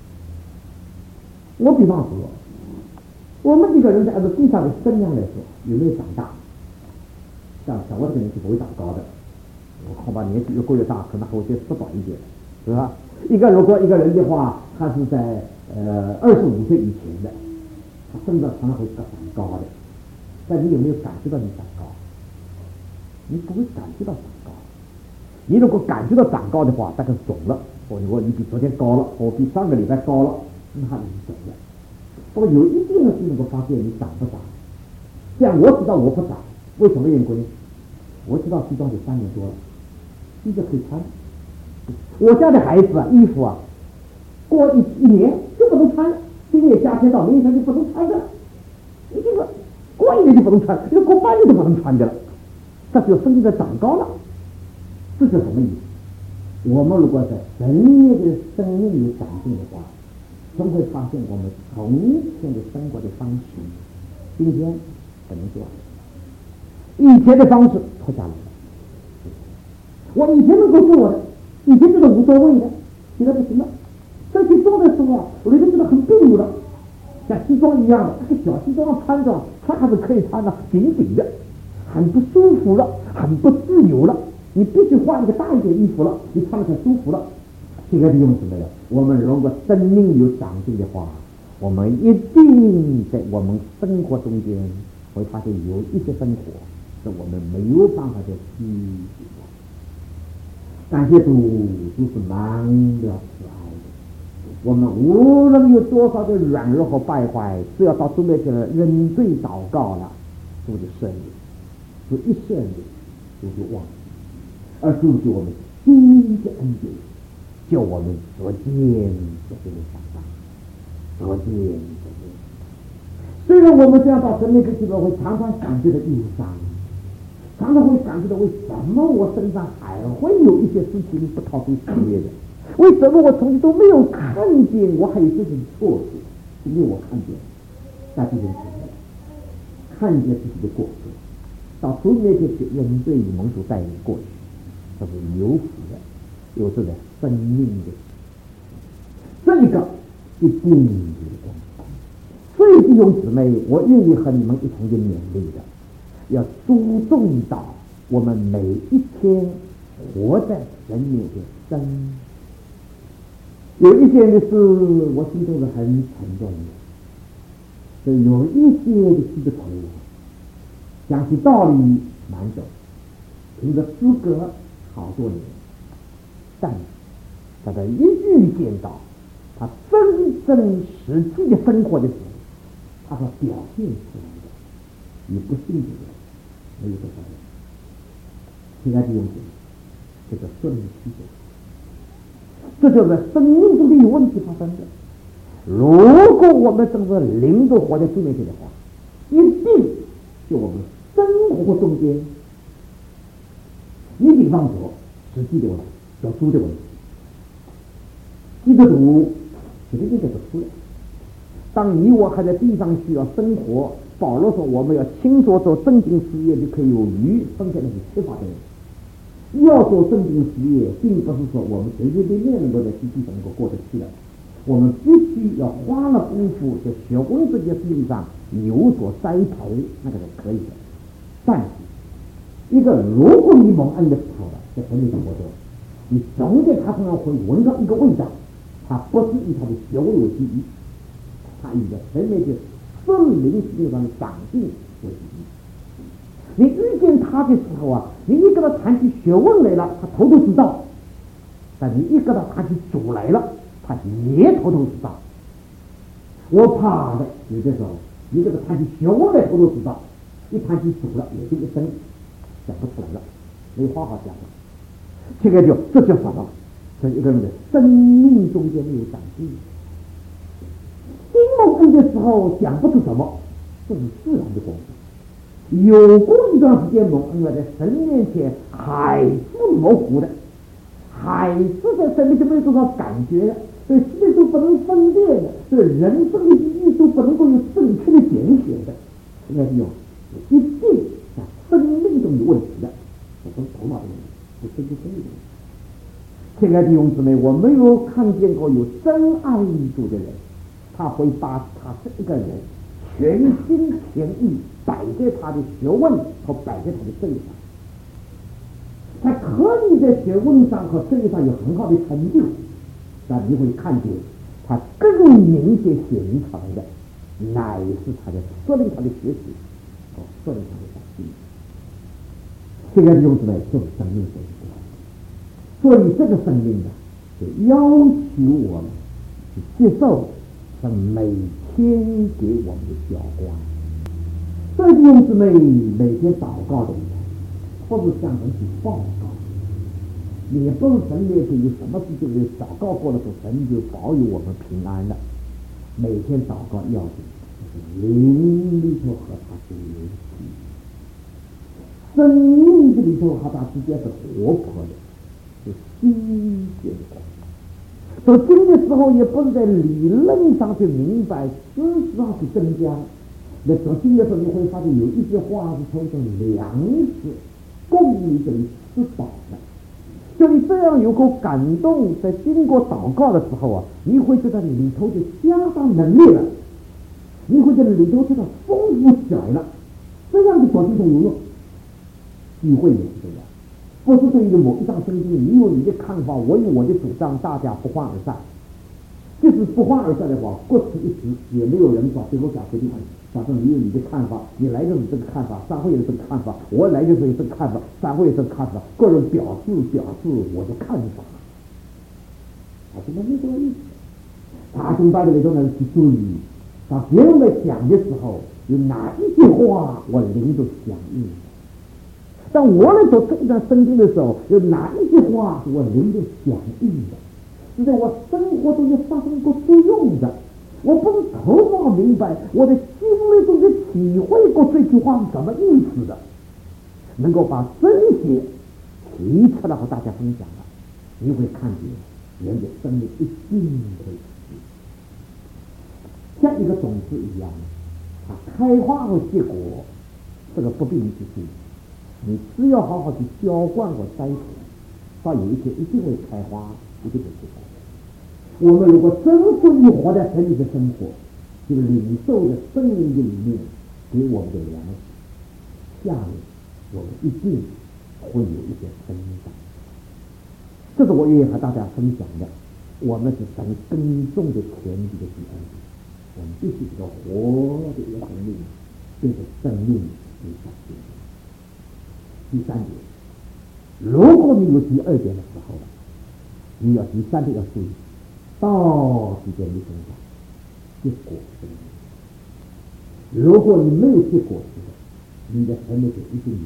我比方说，我们这个人在按照地上的身量来说，有没有长大？像像我这个年纪不会长高的，我恐怕年纪越过越大，可能还会再缩短一点，是吧？一个如果一个人的话，他是在呃二十五岁以前的，他身上常常会长高的，但你有没有感觉到你长高？你不会感觉到长高。你如果感觉到长高的话，大概是肿了，或者说你比昨天高了，或比上个礼拜高了，那它已经肿了。不过有一定的是能够发现你长不长。这样我知道我不长，为什么缘故呢？我知道西装有三年多了，一直可以穿。我家的孩子啊，衣服啊，过一一年就不能穿了，今年夏天到明年夏天就不能穿的了。你这个过一年就不能穿，这个过半年都不能穿的了。这就身体在长高了，这是什么意思？我们如果在神面的生命有长进的话，总会发现我们从前的生活的方式，今天不能做了，以前的方式脱下来了。我以前能够做的，以前这个无所谓的，现在不行了。再去做的时候啊，我觉得觉得很别扭了，像西装一样的，这个小西装穿着穿还是可以穿的，紧紧的，很不舒服了，很不自由了。你必须换一个大一点衣服了，你穿的才舒服了。这个是用什么呀？我们如果生命有长进的话，我们一定在我们生活中间会发现有一些生活是我们没有办法的去的。感谢主，主是满了慈爱的。我们无论有多少的软弱和败坏，只要到主面前认罪祷告了，主就赦免，主一赦免，主就忘记，而主给我们新的恩典，叫我们逐渐逐渐的长大，逐渐逐渐。虽然我们这样到神那个地方会常常感觉到忧伤，常常会感觉到为什么我身上还会有一些事情不讨主喜悦的？为什么我从来都没有看见我还有这种错处？因为我看见在这种情况，看见自己的过错，到主面前去认罪与蒙主带领过去，这是有福的，有这个生命的，这个一定有光。所以弟兄姊妹，我愿意和你们一同的勉励的，要注重到我们每一天活在神面前生。有一件的事，我心中是很沉重的。就有一些的基督徒，讲起道理蛮久，凭着资格好多年，但是他一遇见到他真正实际的生活的时候，他所表现出来的与不信的人没有多少人。亲爱的弟兄姊妹，这个顺其者，这就是生命中的有问题发生的。如果我们整个灵都活在主面前的话，一定就我们生活中间，你比方说实际的问题，叫主的问题，基督徒实际应该是出来。当你我还在地上需要生活，保罗说我们要清楚做正经事业，就可以有余，剩下的是缺乏的人。要做正经事业，并不是说我们随随便便能够在地上能够过得去了，我们必须要花了功夫在学问这件事情上有所栽培，那个是可以的。但是一个如果你蒙恩的时候了，在神里生活中，你总在他身上会闻到一个味道，他不是以他的学问为第一，他以在神面前圣灵性上的长进为第一。你遇见他的时候啊，你一跟他谈起学问来了，他头头知道；但你一跟他谈起主来了，他也头头知道。 我怕的有的时候，你这个谈起学问来，我都知道；一谈起主了，也就一生讲不出来了，没话好讲了。这个就这叫什么？这一个人的生命中间没有长进。新蒙恩的时候讲不出什么，这是自然的功夫。有过一段时间蒙恩了，在神面前还是模糊的，还是在神面前没有多少感觉的，对世界都不能分辨的，对人生的意义都不能够有正确的简写的，应该是有一定在生命中有问题的，这不是头脑的问题，不是这个生命的问题。亲爱的弟兄姊妹，我没有看见过有真爱主的人，他会把他这一个人全心全意摆在他的学问和摆在他的正义上，他可以在学问上和正义上有很好的成就，但你会看见他更明显显成的乃是他的说明他的学习和说明他的长进。亲爱的弟兄姊妹，这是生命所需要。所以这个生命呢，就要求我们去接受神每天给我们的浇灌。所以弟兄姊妹，每天祷告的人，或是向神去报告，也不是神面前有什么事情没有祷告过的时候，神就保佑我们平安了。每天祷告要紧，就是灵里头和他是联系，生命这里头和他之间是活泼的。是新鲜的光，读经的时候也不是在理论上去明白，知识上去增加。那读经的时候你会发现有一些话是从一种粮食供你这里吃饱的，就你这样有口感动，在经过祷告的时候啊，你会觉得里头就加上能力了，你会觉得里头觉得丰富起来了，这样的读经才有用。聚会也是这样，不是对于某一章圣经，你有你的看法，我有我的主张，大家不欢而散。就是不欢而散的话，各持一词，也没有人把最后讲决定。反正你有你的看法，你来就是这个看法，三会有这个看法，我来就是有这个看法，三会有这个看法，个人表示表示我的看法，啊，这个没这个意思。大众班的里头呢去注意，当别人在讲的时候，有哪一句话我灵都响应。当我来所这一段圣经的时候，有哪一句话是我灵都响应的，是在我生活中就发生过作用的。我不是头脑明白，我的心里中就体会过这句话是什么意思的，能够把真些提出来和大家分享了，你会看见人的生命一定会像一个种子一样，它开花和结果，这个不必你去注意，你只要好好去浇灌和栽培，到有一天一定会开花，一定会结果。我们如果真正地活在神里的生活，就领受着生命的里面给我们的粮食，下面我们一定会有一些成长。这是我愿意和大家分享的。我们是神耕种的田地的第二点，我们必须是个活的一个生命，这个生命第三点。第三点，如果你有第二点的时候，你要第三点要注意。到底在你身上结果子。如果你没有结果子的，你的生命就一定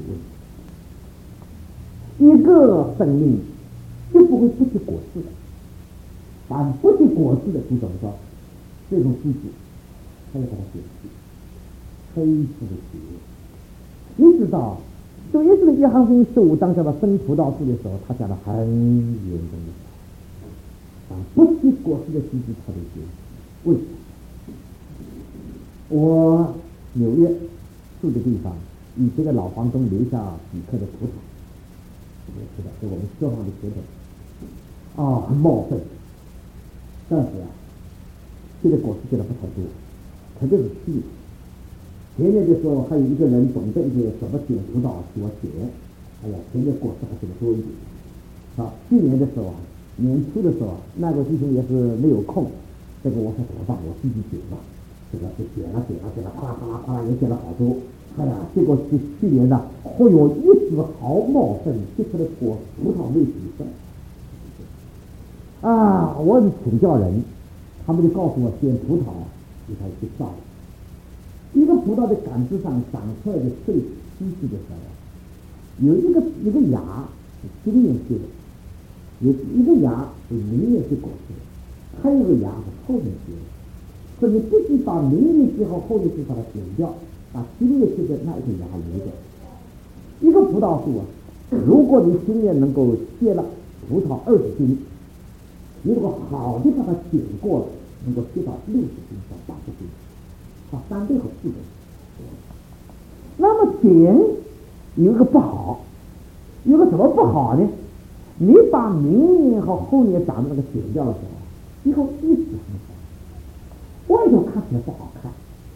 有问题。一个生命就不会不结果子的，凡不结果子的就怎么说？这种枝子，它要把它剪去，黑色的血。你知道，主耶稣的约翰福音十五章讲到生葡萄树的时候，他讲的很严重的。不结果子的枝子特别多，为什么？我纽约住的地方，以前的老房东留下几棵的葡萄，我知道是我们消防的学者，啊，很茂盛。但是啊，现在果子结的不太多，特别是去年。前年的时候，还有一个人懂得一些怎么捡葡萄，给我捡，哎呀，前年果子还结的多一点。啊，去年的时候啊。年初的时候，那个弟兄也是没有空，这个我说怎么办？我自己剪吧。这个就剪了剪了剪了，哗啦哗啦哗啦也剪了好多。哎呀，结果去去年呢，哦哟，一直好茂盛，结出来果葡萄没几分。啊，我是请教人，他们就告诉我，捡葡萄给它去造。一个葡萄的杆子上长出来的穗枝子的时候，有一个一个芽是今年结的，有一个芽是明年结果子的，还有一个芽是后年结的。所以你必须把明年结和后年结把它剪掉，把今年结的那一个芽留着。一个葡萄树啊，如果你今年能够结了葡萄二十斤，你如果好的把它剪过了，能够结到六十斤到八十斤，到三倍和四倍。那么剪有一个不好，有个什么不好呢？你把明年和后年长的那个剪掉的时候，以后一直很好，外头看起来不好看。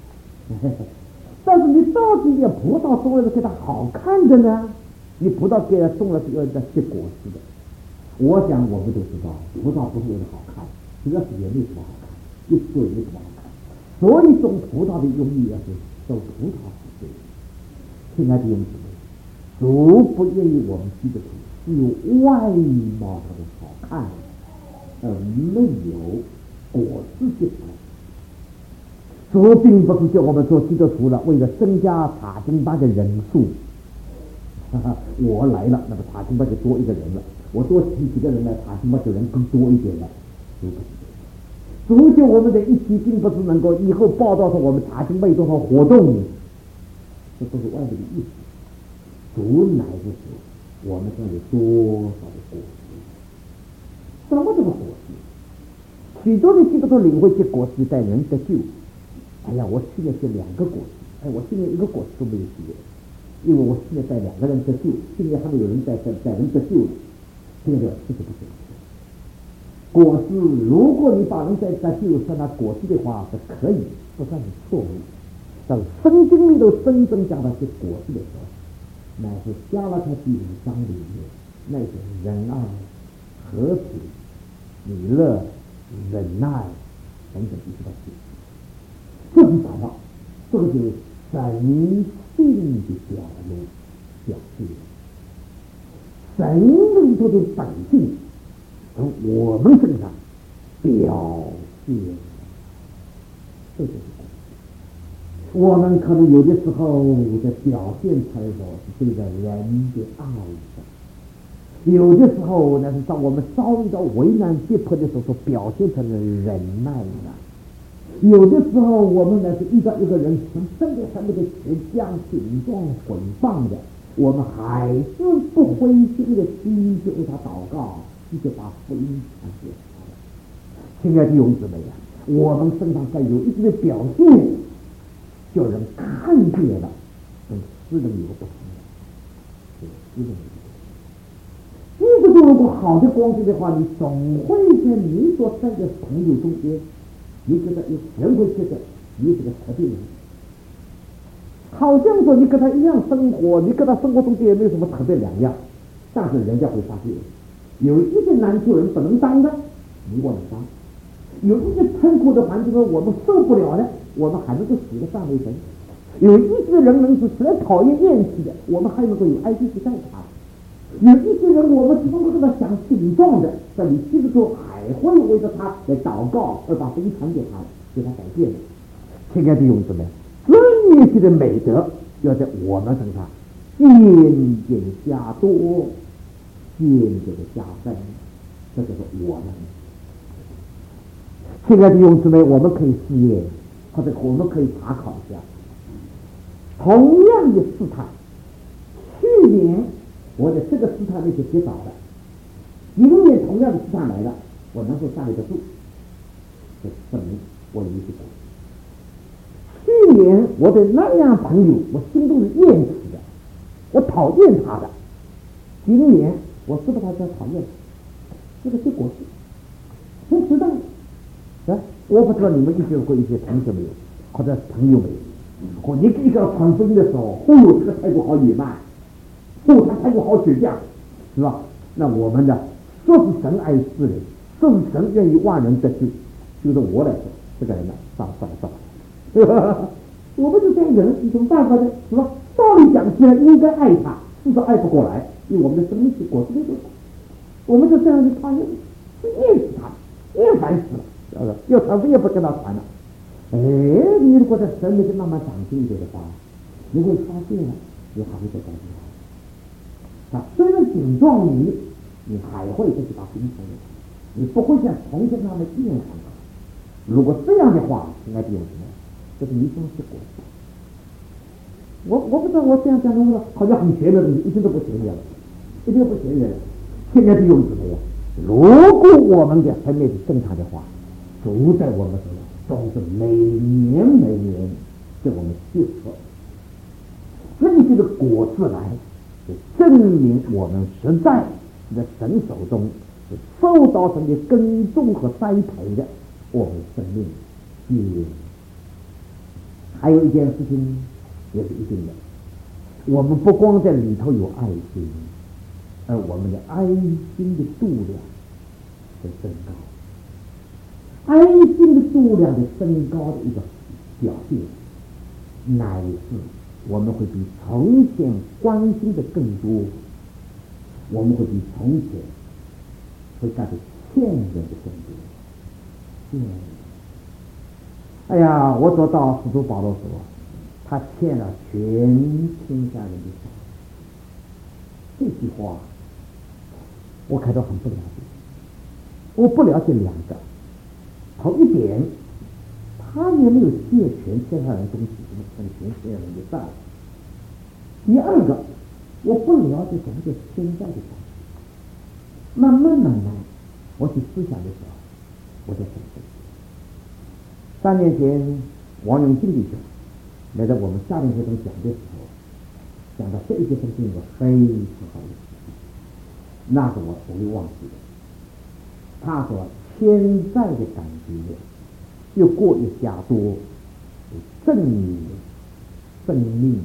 但是你到底要葡萄种了给它好看的呢？你葡萄给它种了要在结果子的。我想我们都知道，葡萄不是为了好看，主要是也没什么好看，一做也没什么好看。所以种葡萄的用意要是种葡萄是对的。亲爱的弟兄姊妹，主不愿意我们基督徒只有外貌上的好看，而没有果子结出来。主并不是叫我们做基督徒了，为了增加查经班的人数。哈哈，我来了，那么查经班就多一个人了。我多提几个人来，查经班就人更多一点了。主不是这样，主叫我们的一起，并不是能够以后报道说我们查经班有多少活动，这都是外面的意思。主乃就是我们这有多少的果子，什么这个果子？许多的基督徒领会这果子带人得救。哎呀，我去年是两个果子，哎，我今年一个果子都没有结，因为我去年带两个人得救，今年还没有人带带带人得救了，这个其实不是。果子，如果你把人带得救算他果子的话，是可以，不算是错误。但圣经里头真正讲到这果子的时候，乃是加拉太第五章里面那种仁爱、和平、喜乐、忍耐等等一些东西。这是啥呢？这个就是神性的表露表现，神里头的本性从我们身上表现，这就是我们可能有的时候在表现出来的是对着人的爱的，有的时候呢是当我们遭遇到为难逼迫的时候所表现成的忍耐的。有的时候我们呢是遇到一个人从真的上面的持将顶撞毁谤的，我们还是不灰心的心去为他祷告，你就把福音传给他了。亲爱的弟兄姊妹啊，我们身上该有一些的表现，叫人看见了，跟世人有个不同的，对世人有个不同。一个如果好的光景的话，你总会在你所在的朋友中间，你觉得有人会觉得你是个特别人，好像说你跟他一样生活，你跟他生活中间也没有什么特别两样，但是人家会发现有一些难处人不能当的，你我能当；有一些痛苦的环境我们受不了的，我们还能够使个善为神；有一些人能是实在讨厌厌弃的，我们还能够有爱心去待他；有一些人我们只能够跟他想顶撞的，在你基督徒还会为着他来祷告，而把福音传给他，给他改变的。亲爱的弟兄姊妹，这些的美德要在我们身上渐渐加多，渐渐的加深，这就是我们。亲爱的弟兄姊妹，我们可以试验，或者我们可以查考一下，同样的试探，去年我在这个试探里去跌倒了，今年同样的试探来了，我能够站得住，这证明我有一些果子。去年我对那样朋友，我心中是厌弃的，我讨厌他的。今年我知道他叫讨厌，这个结果是很适当的。啊，我不知道你们遇见过一些同学没有，或者朋友没有？或你一个传福音的时候，哦，这个态度好野蛮，哦，他态度好倔强，是吧？那我们呢，说是神爱世人，说是神愿意万人得救，就是我来说，这个人呢，上上上。我们就这样人是什么办法呢？是吧？道理讲起来应该爱他，至少爱不过来，因为我们的生命是果子没有，我们就这样去讨厌，厌死他，厌烦死了，要传福音也不跟他传了。 哎，你如果在审美慢慢长进一点的话，你会发现你还会再高兴。啊，虽然顶撞你，你还会再去把冰成你不会像从前那么厌烦他。如果这样的话，应该是有什么？这是一生是果。我我不知道我这样讲的话，好像很玄的东西，一点都不玄学了，一点都不玄学了。现在是用什么呀？如果我们的审美是正常的话，主在我们手上，总是每年每年给我们修出这些的果子来，就证明我们实在在神手中是受到神的耕种和栽培的，我们生命也还有一件事情也是一定的，我们不光在里头有爱心，而我们的爱心的度量会增高。爱心的度量的增高的一个表现，乃是我们会比从前关心的更多，我们会比从前会感到欠人的更多。嗯，哎呀，我做到使徒保罗说，他欠了全天下人的债。这句话我开始很不了解，我不了解两个。头一点，他也没有借全天下人东西，什么欠全天下人的债。第二个，我不了解什么叫欠债的东西。慢慢慢慢，我去思想的时候，我在想这个。三年前，王永庆弟兄来到我们夏令会中讲的时候，讲到这一些东西，我非常好的，那是我不会忘记的。他说欠债的感觉越过越加多，证明生命，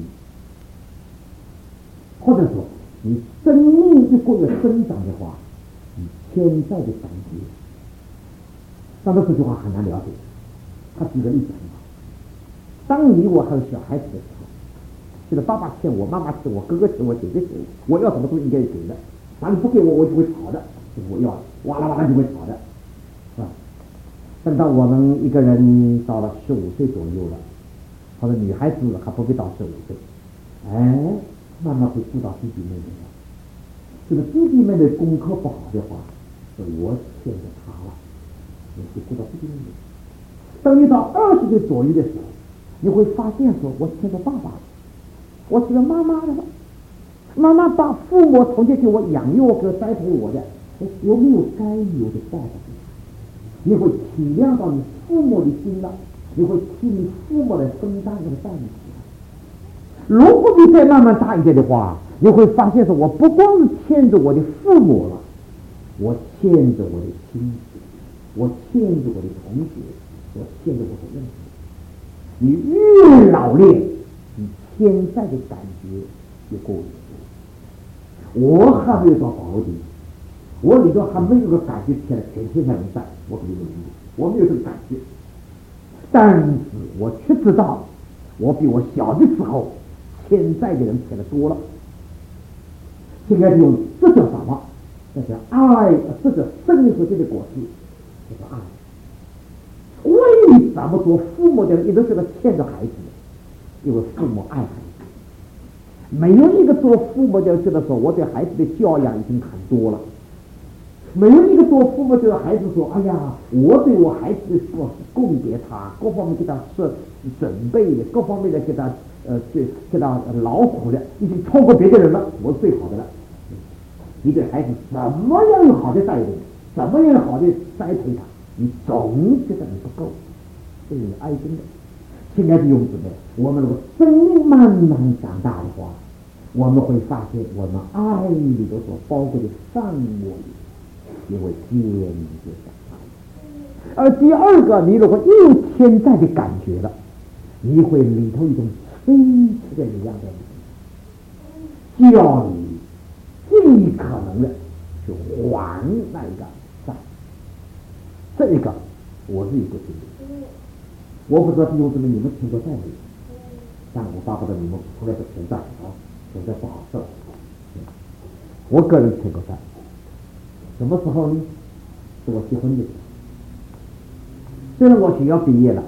或者说你生命越过越增长的话，你欠债的感觉。但是这句话很难了解。他举个例子很好，当你我还有小孩子的时候，觉得爸爸欠我，妈妈欠我，哥哥欠我，姐姐欠我，我要什么都应该给的，哪里不给我，我就会吵的，我要哇啦哇啦就会吵的，是吧？等到我们一个人到了十五岁左右了，或者女孩子还不会到十五岁，哎，慢慢会知道弟弟妹妹了。这个弟弟妹妹功课不好的话，是我欠着他了，你会知道弟弟妹妹。等你到二十岁左右的时候，你会发现说，我欠着爸爸，我欠着妈妈的了。妈妈把父母从前给我养育我、给栽培我的，我没有该有的报答。你会体谅到你父母的心了，你会替你父母来分担这个担子。如果你再慢慢大一点的话，你会发现说，我不光是欠着我的父母了，我欠着我的亲戚，我欠着我的同学，我欠着我的认识。你越老练，你欠债的感觉就过越多。我还没有到保底，我里头还没有个感觉欠了全天下人债，我可没有，我没有这个感觉。但是我却知道，我比我小的时候欠债的人欠的多了。现在用这叫什么？这叫爱，这叫生命所结的果子，这叫爱。为什么做父母的人一直觉得欠着孩子？因为父母爱孩子。没有一个做父母的人觉得说，我对孩子的教养已经很多了。没有一个做父母的孩子说，哎呀，我对我孩子的说供给他，各方面给他设准备的，各方面的给他呃给给他劳苦的，已经超过别的人了，我是最好的了。你对孩子怎么样有好的带领，怎么样好的栽培他，你总觉得你不够，这是爱心的。亲爱的弟兄姊妹，我们如果生命慢慢长大的话，我们会发现我们爱里头所包括的范围也会渐渐长大。而第二个，你如果又有欠债的感觉了，你会里头一种非常的力量在里头，叫你尽可能的去还那一个债。这一个我是有个经历，我不知道弟兄姊妹你们欠过债没有？但我巴不得你们从来不欠债啊，欠债不好受。我个人欠过债，什么时候呢？是我结婚的时候。虽然我学校毕业了，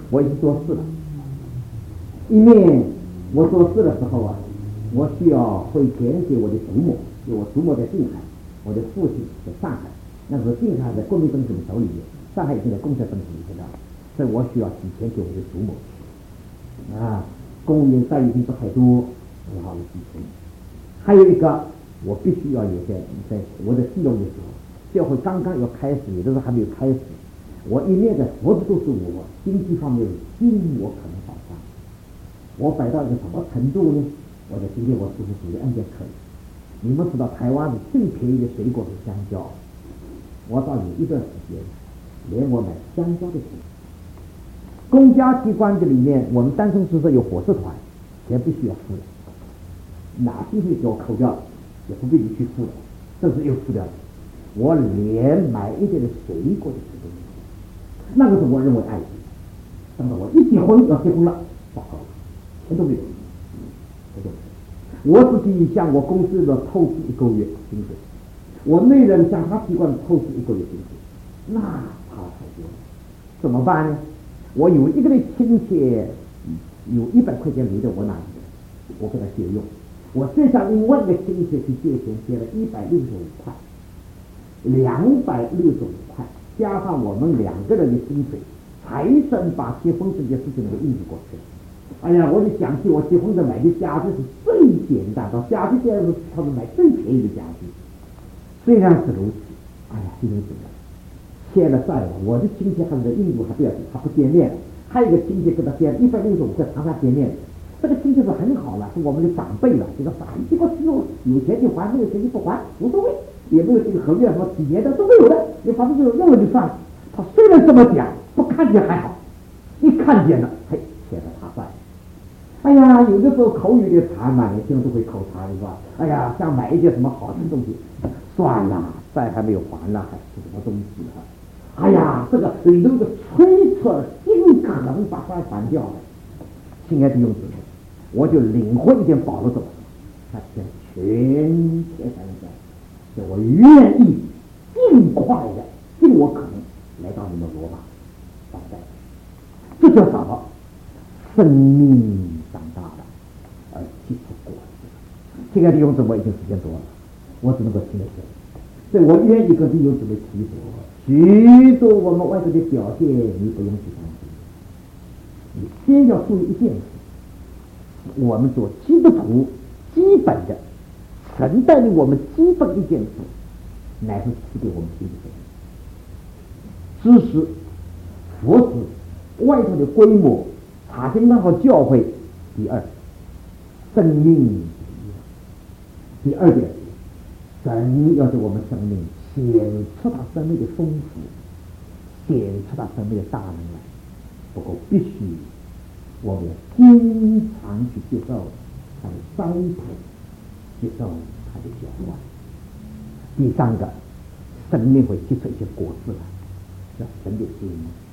我已经做事了。一面我做事的时候啊，我需要汇钱给我的祖母，因为我祖母在静海，我的父亲在上海。那时候静海在国民政府手里面，上海已经在共产政府里面了，所以我需要提前给我的祖母去。啊，公务员待遇并不太多，很好的提前。还有一个，我必须要有在在我在基隆的时候，教会刚刚要开始，有的时候还没有开始，我一面的佛子都是我经济方面尽我可能保障。我摆到一个什么程度呢？我在今天我是不是属于恩典可以？你们知道台湾的最便宜的水果是香蕉，我到有一段时间连我买香蕉的钱。公家机关这里面，我们单身宿舍有伙食团，钱必须要付的，哪经费给我扣掉了，也不必你去付了，这是又付掉了。我连买一点的水果的钱都没有，那个是我认为爱情。等到我一结婚要结婚了，糟糕了，钱都没有，钱都没有。我自己向我公司的透支一个月薪水，我内人向他机关透支一个月薪水，那差太多了，怎么办呢？我有一个的亲戚有一百块钱留在我那里，我给他借用。我再向另外一个亲戚去借钱，借了一百六十五块，两百六十五块，加上我们两个人的薪水，才算把结婚这件事情给应付过去了。哎呀，我就想起我结婚时买的家具是最简单的，家具店是他们买最便宜的家具。虽然是如此，哎呀，这种怎么样？欠了债了，我的亲戚还是在印度，还不要紧，他不见面。还有一个亲戚跟他借一百六十五块，常常见面。这个亲戚是很好了，是我们的长辈了，这个反正这个只有有钱就还，没有钱就不还，无所谓，也没有这个合约什么几年的都没有的，你反正就是认了就算了。他虽然这么讲，不看见还好，一看见了，嘿，欠了他债。哎呀，有的时候口语的谈嘛，年轻人都会口谈是吧？哎呀，想买一件什么好吃的东西，算了，债还没有还呢，还吃什么东西呢？哎呀，这个里头的催促，尽可能把它还掉了。亲爱的弟兄姊妹，我就领会一点保罗的，他全全天下人家，所以我愿意尽快的，尽我可能来到你们罗马当代。这叫什么？生命长大了，而结出果子。亲爱的弟兄姊妹，已经时间多了，我只能够听得见。所以我愿意跟弟兄姊妹提说，许多我们外头的表现，你不用去担心。你先要注意一件事，我们做基督徒基本的神带领我们基本一件事，乃是赐给我们基督徒知识、佛子、外头的规模、查经那号教会。第二，生命。第二点，神要对我们生命显出他生命的丰富，显出他生命的大能来。不过必须我们要经常去接受他的栽培，接受他的浇灌。第三个，生命会结出一些果子来，叫神的心。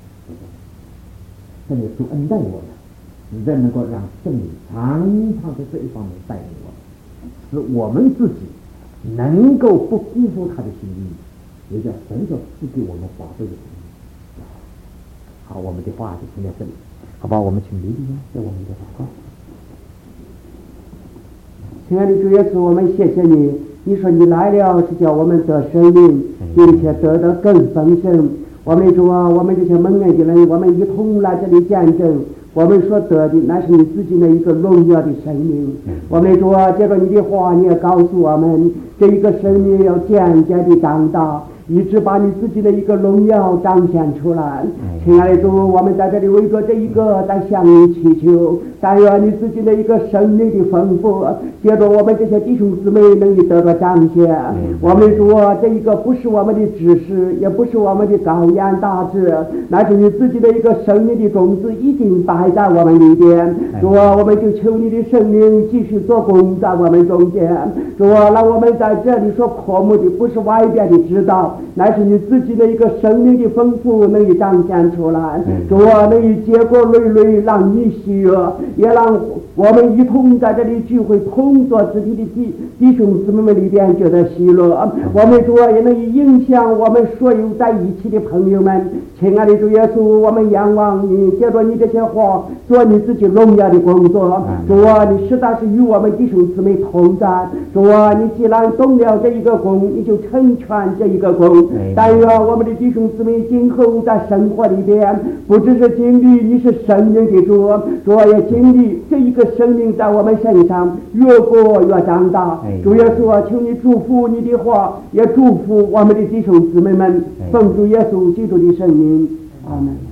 神的主恩待我们，人能够让圣灵常常在这一方面带领我们，使我们自己能够不辜负他的心意，也叫神所赐给我们宝贝的心意。好，我们的话就停在这里，好吧？我们请李弟兄为我们的祷告。 亲爱的主耶稣，我们谢谢你，你说你来了是叫我们得生命，并且得到更丰盛。我们主啊，我们这些蒙恩的人，我们一同来这里见证，我们所得的那是你自己的一个荣耀的生命。我们主啊，借着你的话，你也告诉我们，这一个生命要渐渐的长大，一直把你自己的一个荣耀彰显出来。亲爱的主，我们在这里为着这一个在向你祈求，但愿你自己的一个生命的丰富，借着我们这些弟兄姊妹能够得到彰显。我们主啊，这一个不是我们的知识，也不是我们的高言大志，乃是你自己的一个生命的种子已经摆在我们里边。主啊，我们就求你的圣灵继续做工在我们中间。主啊，让我们在这里所渴慕的不是外边的知道， 啊，乃是你自己的一个生命的丰富能以彰显出来。主啊，能以结果累累让你喜悦，也让我们一同在这里聚会同作肢体的弟弟兄姊妹们里边觉得喜乐。我们主啊，也能以影响我们所有在一起的朋友们。亲爱的主耶稣，我们仰望你，借着你这些话做你自己荣耀的工作。主啊，你实在是与我们弟兄姊妹同在。主啊，你既然动了这一个工，你就成全这一个工。但愿我们的弟兄姊妹今后在生活里边，不只是经历你是生命的主，主啊，也经历这一个生命在我们身上越过越长大。主耶稣啊，求你祝福你的话，也祝福我们的弟兄姊妹们。奉主耶稣基督的圣名，阿门。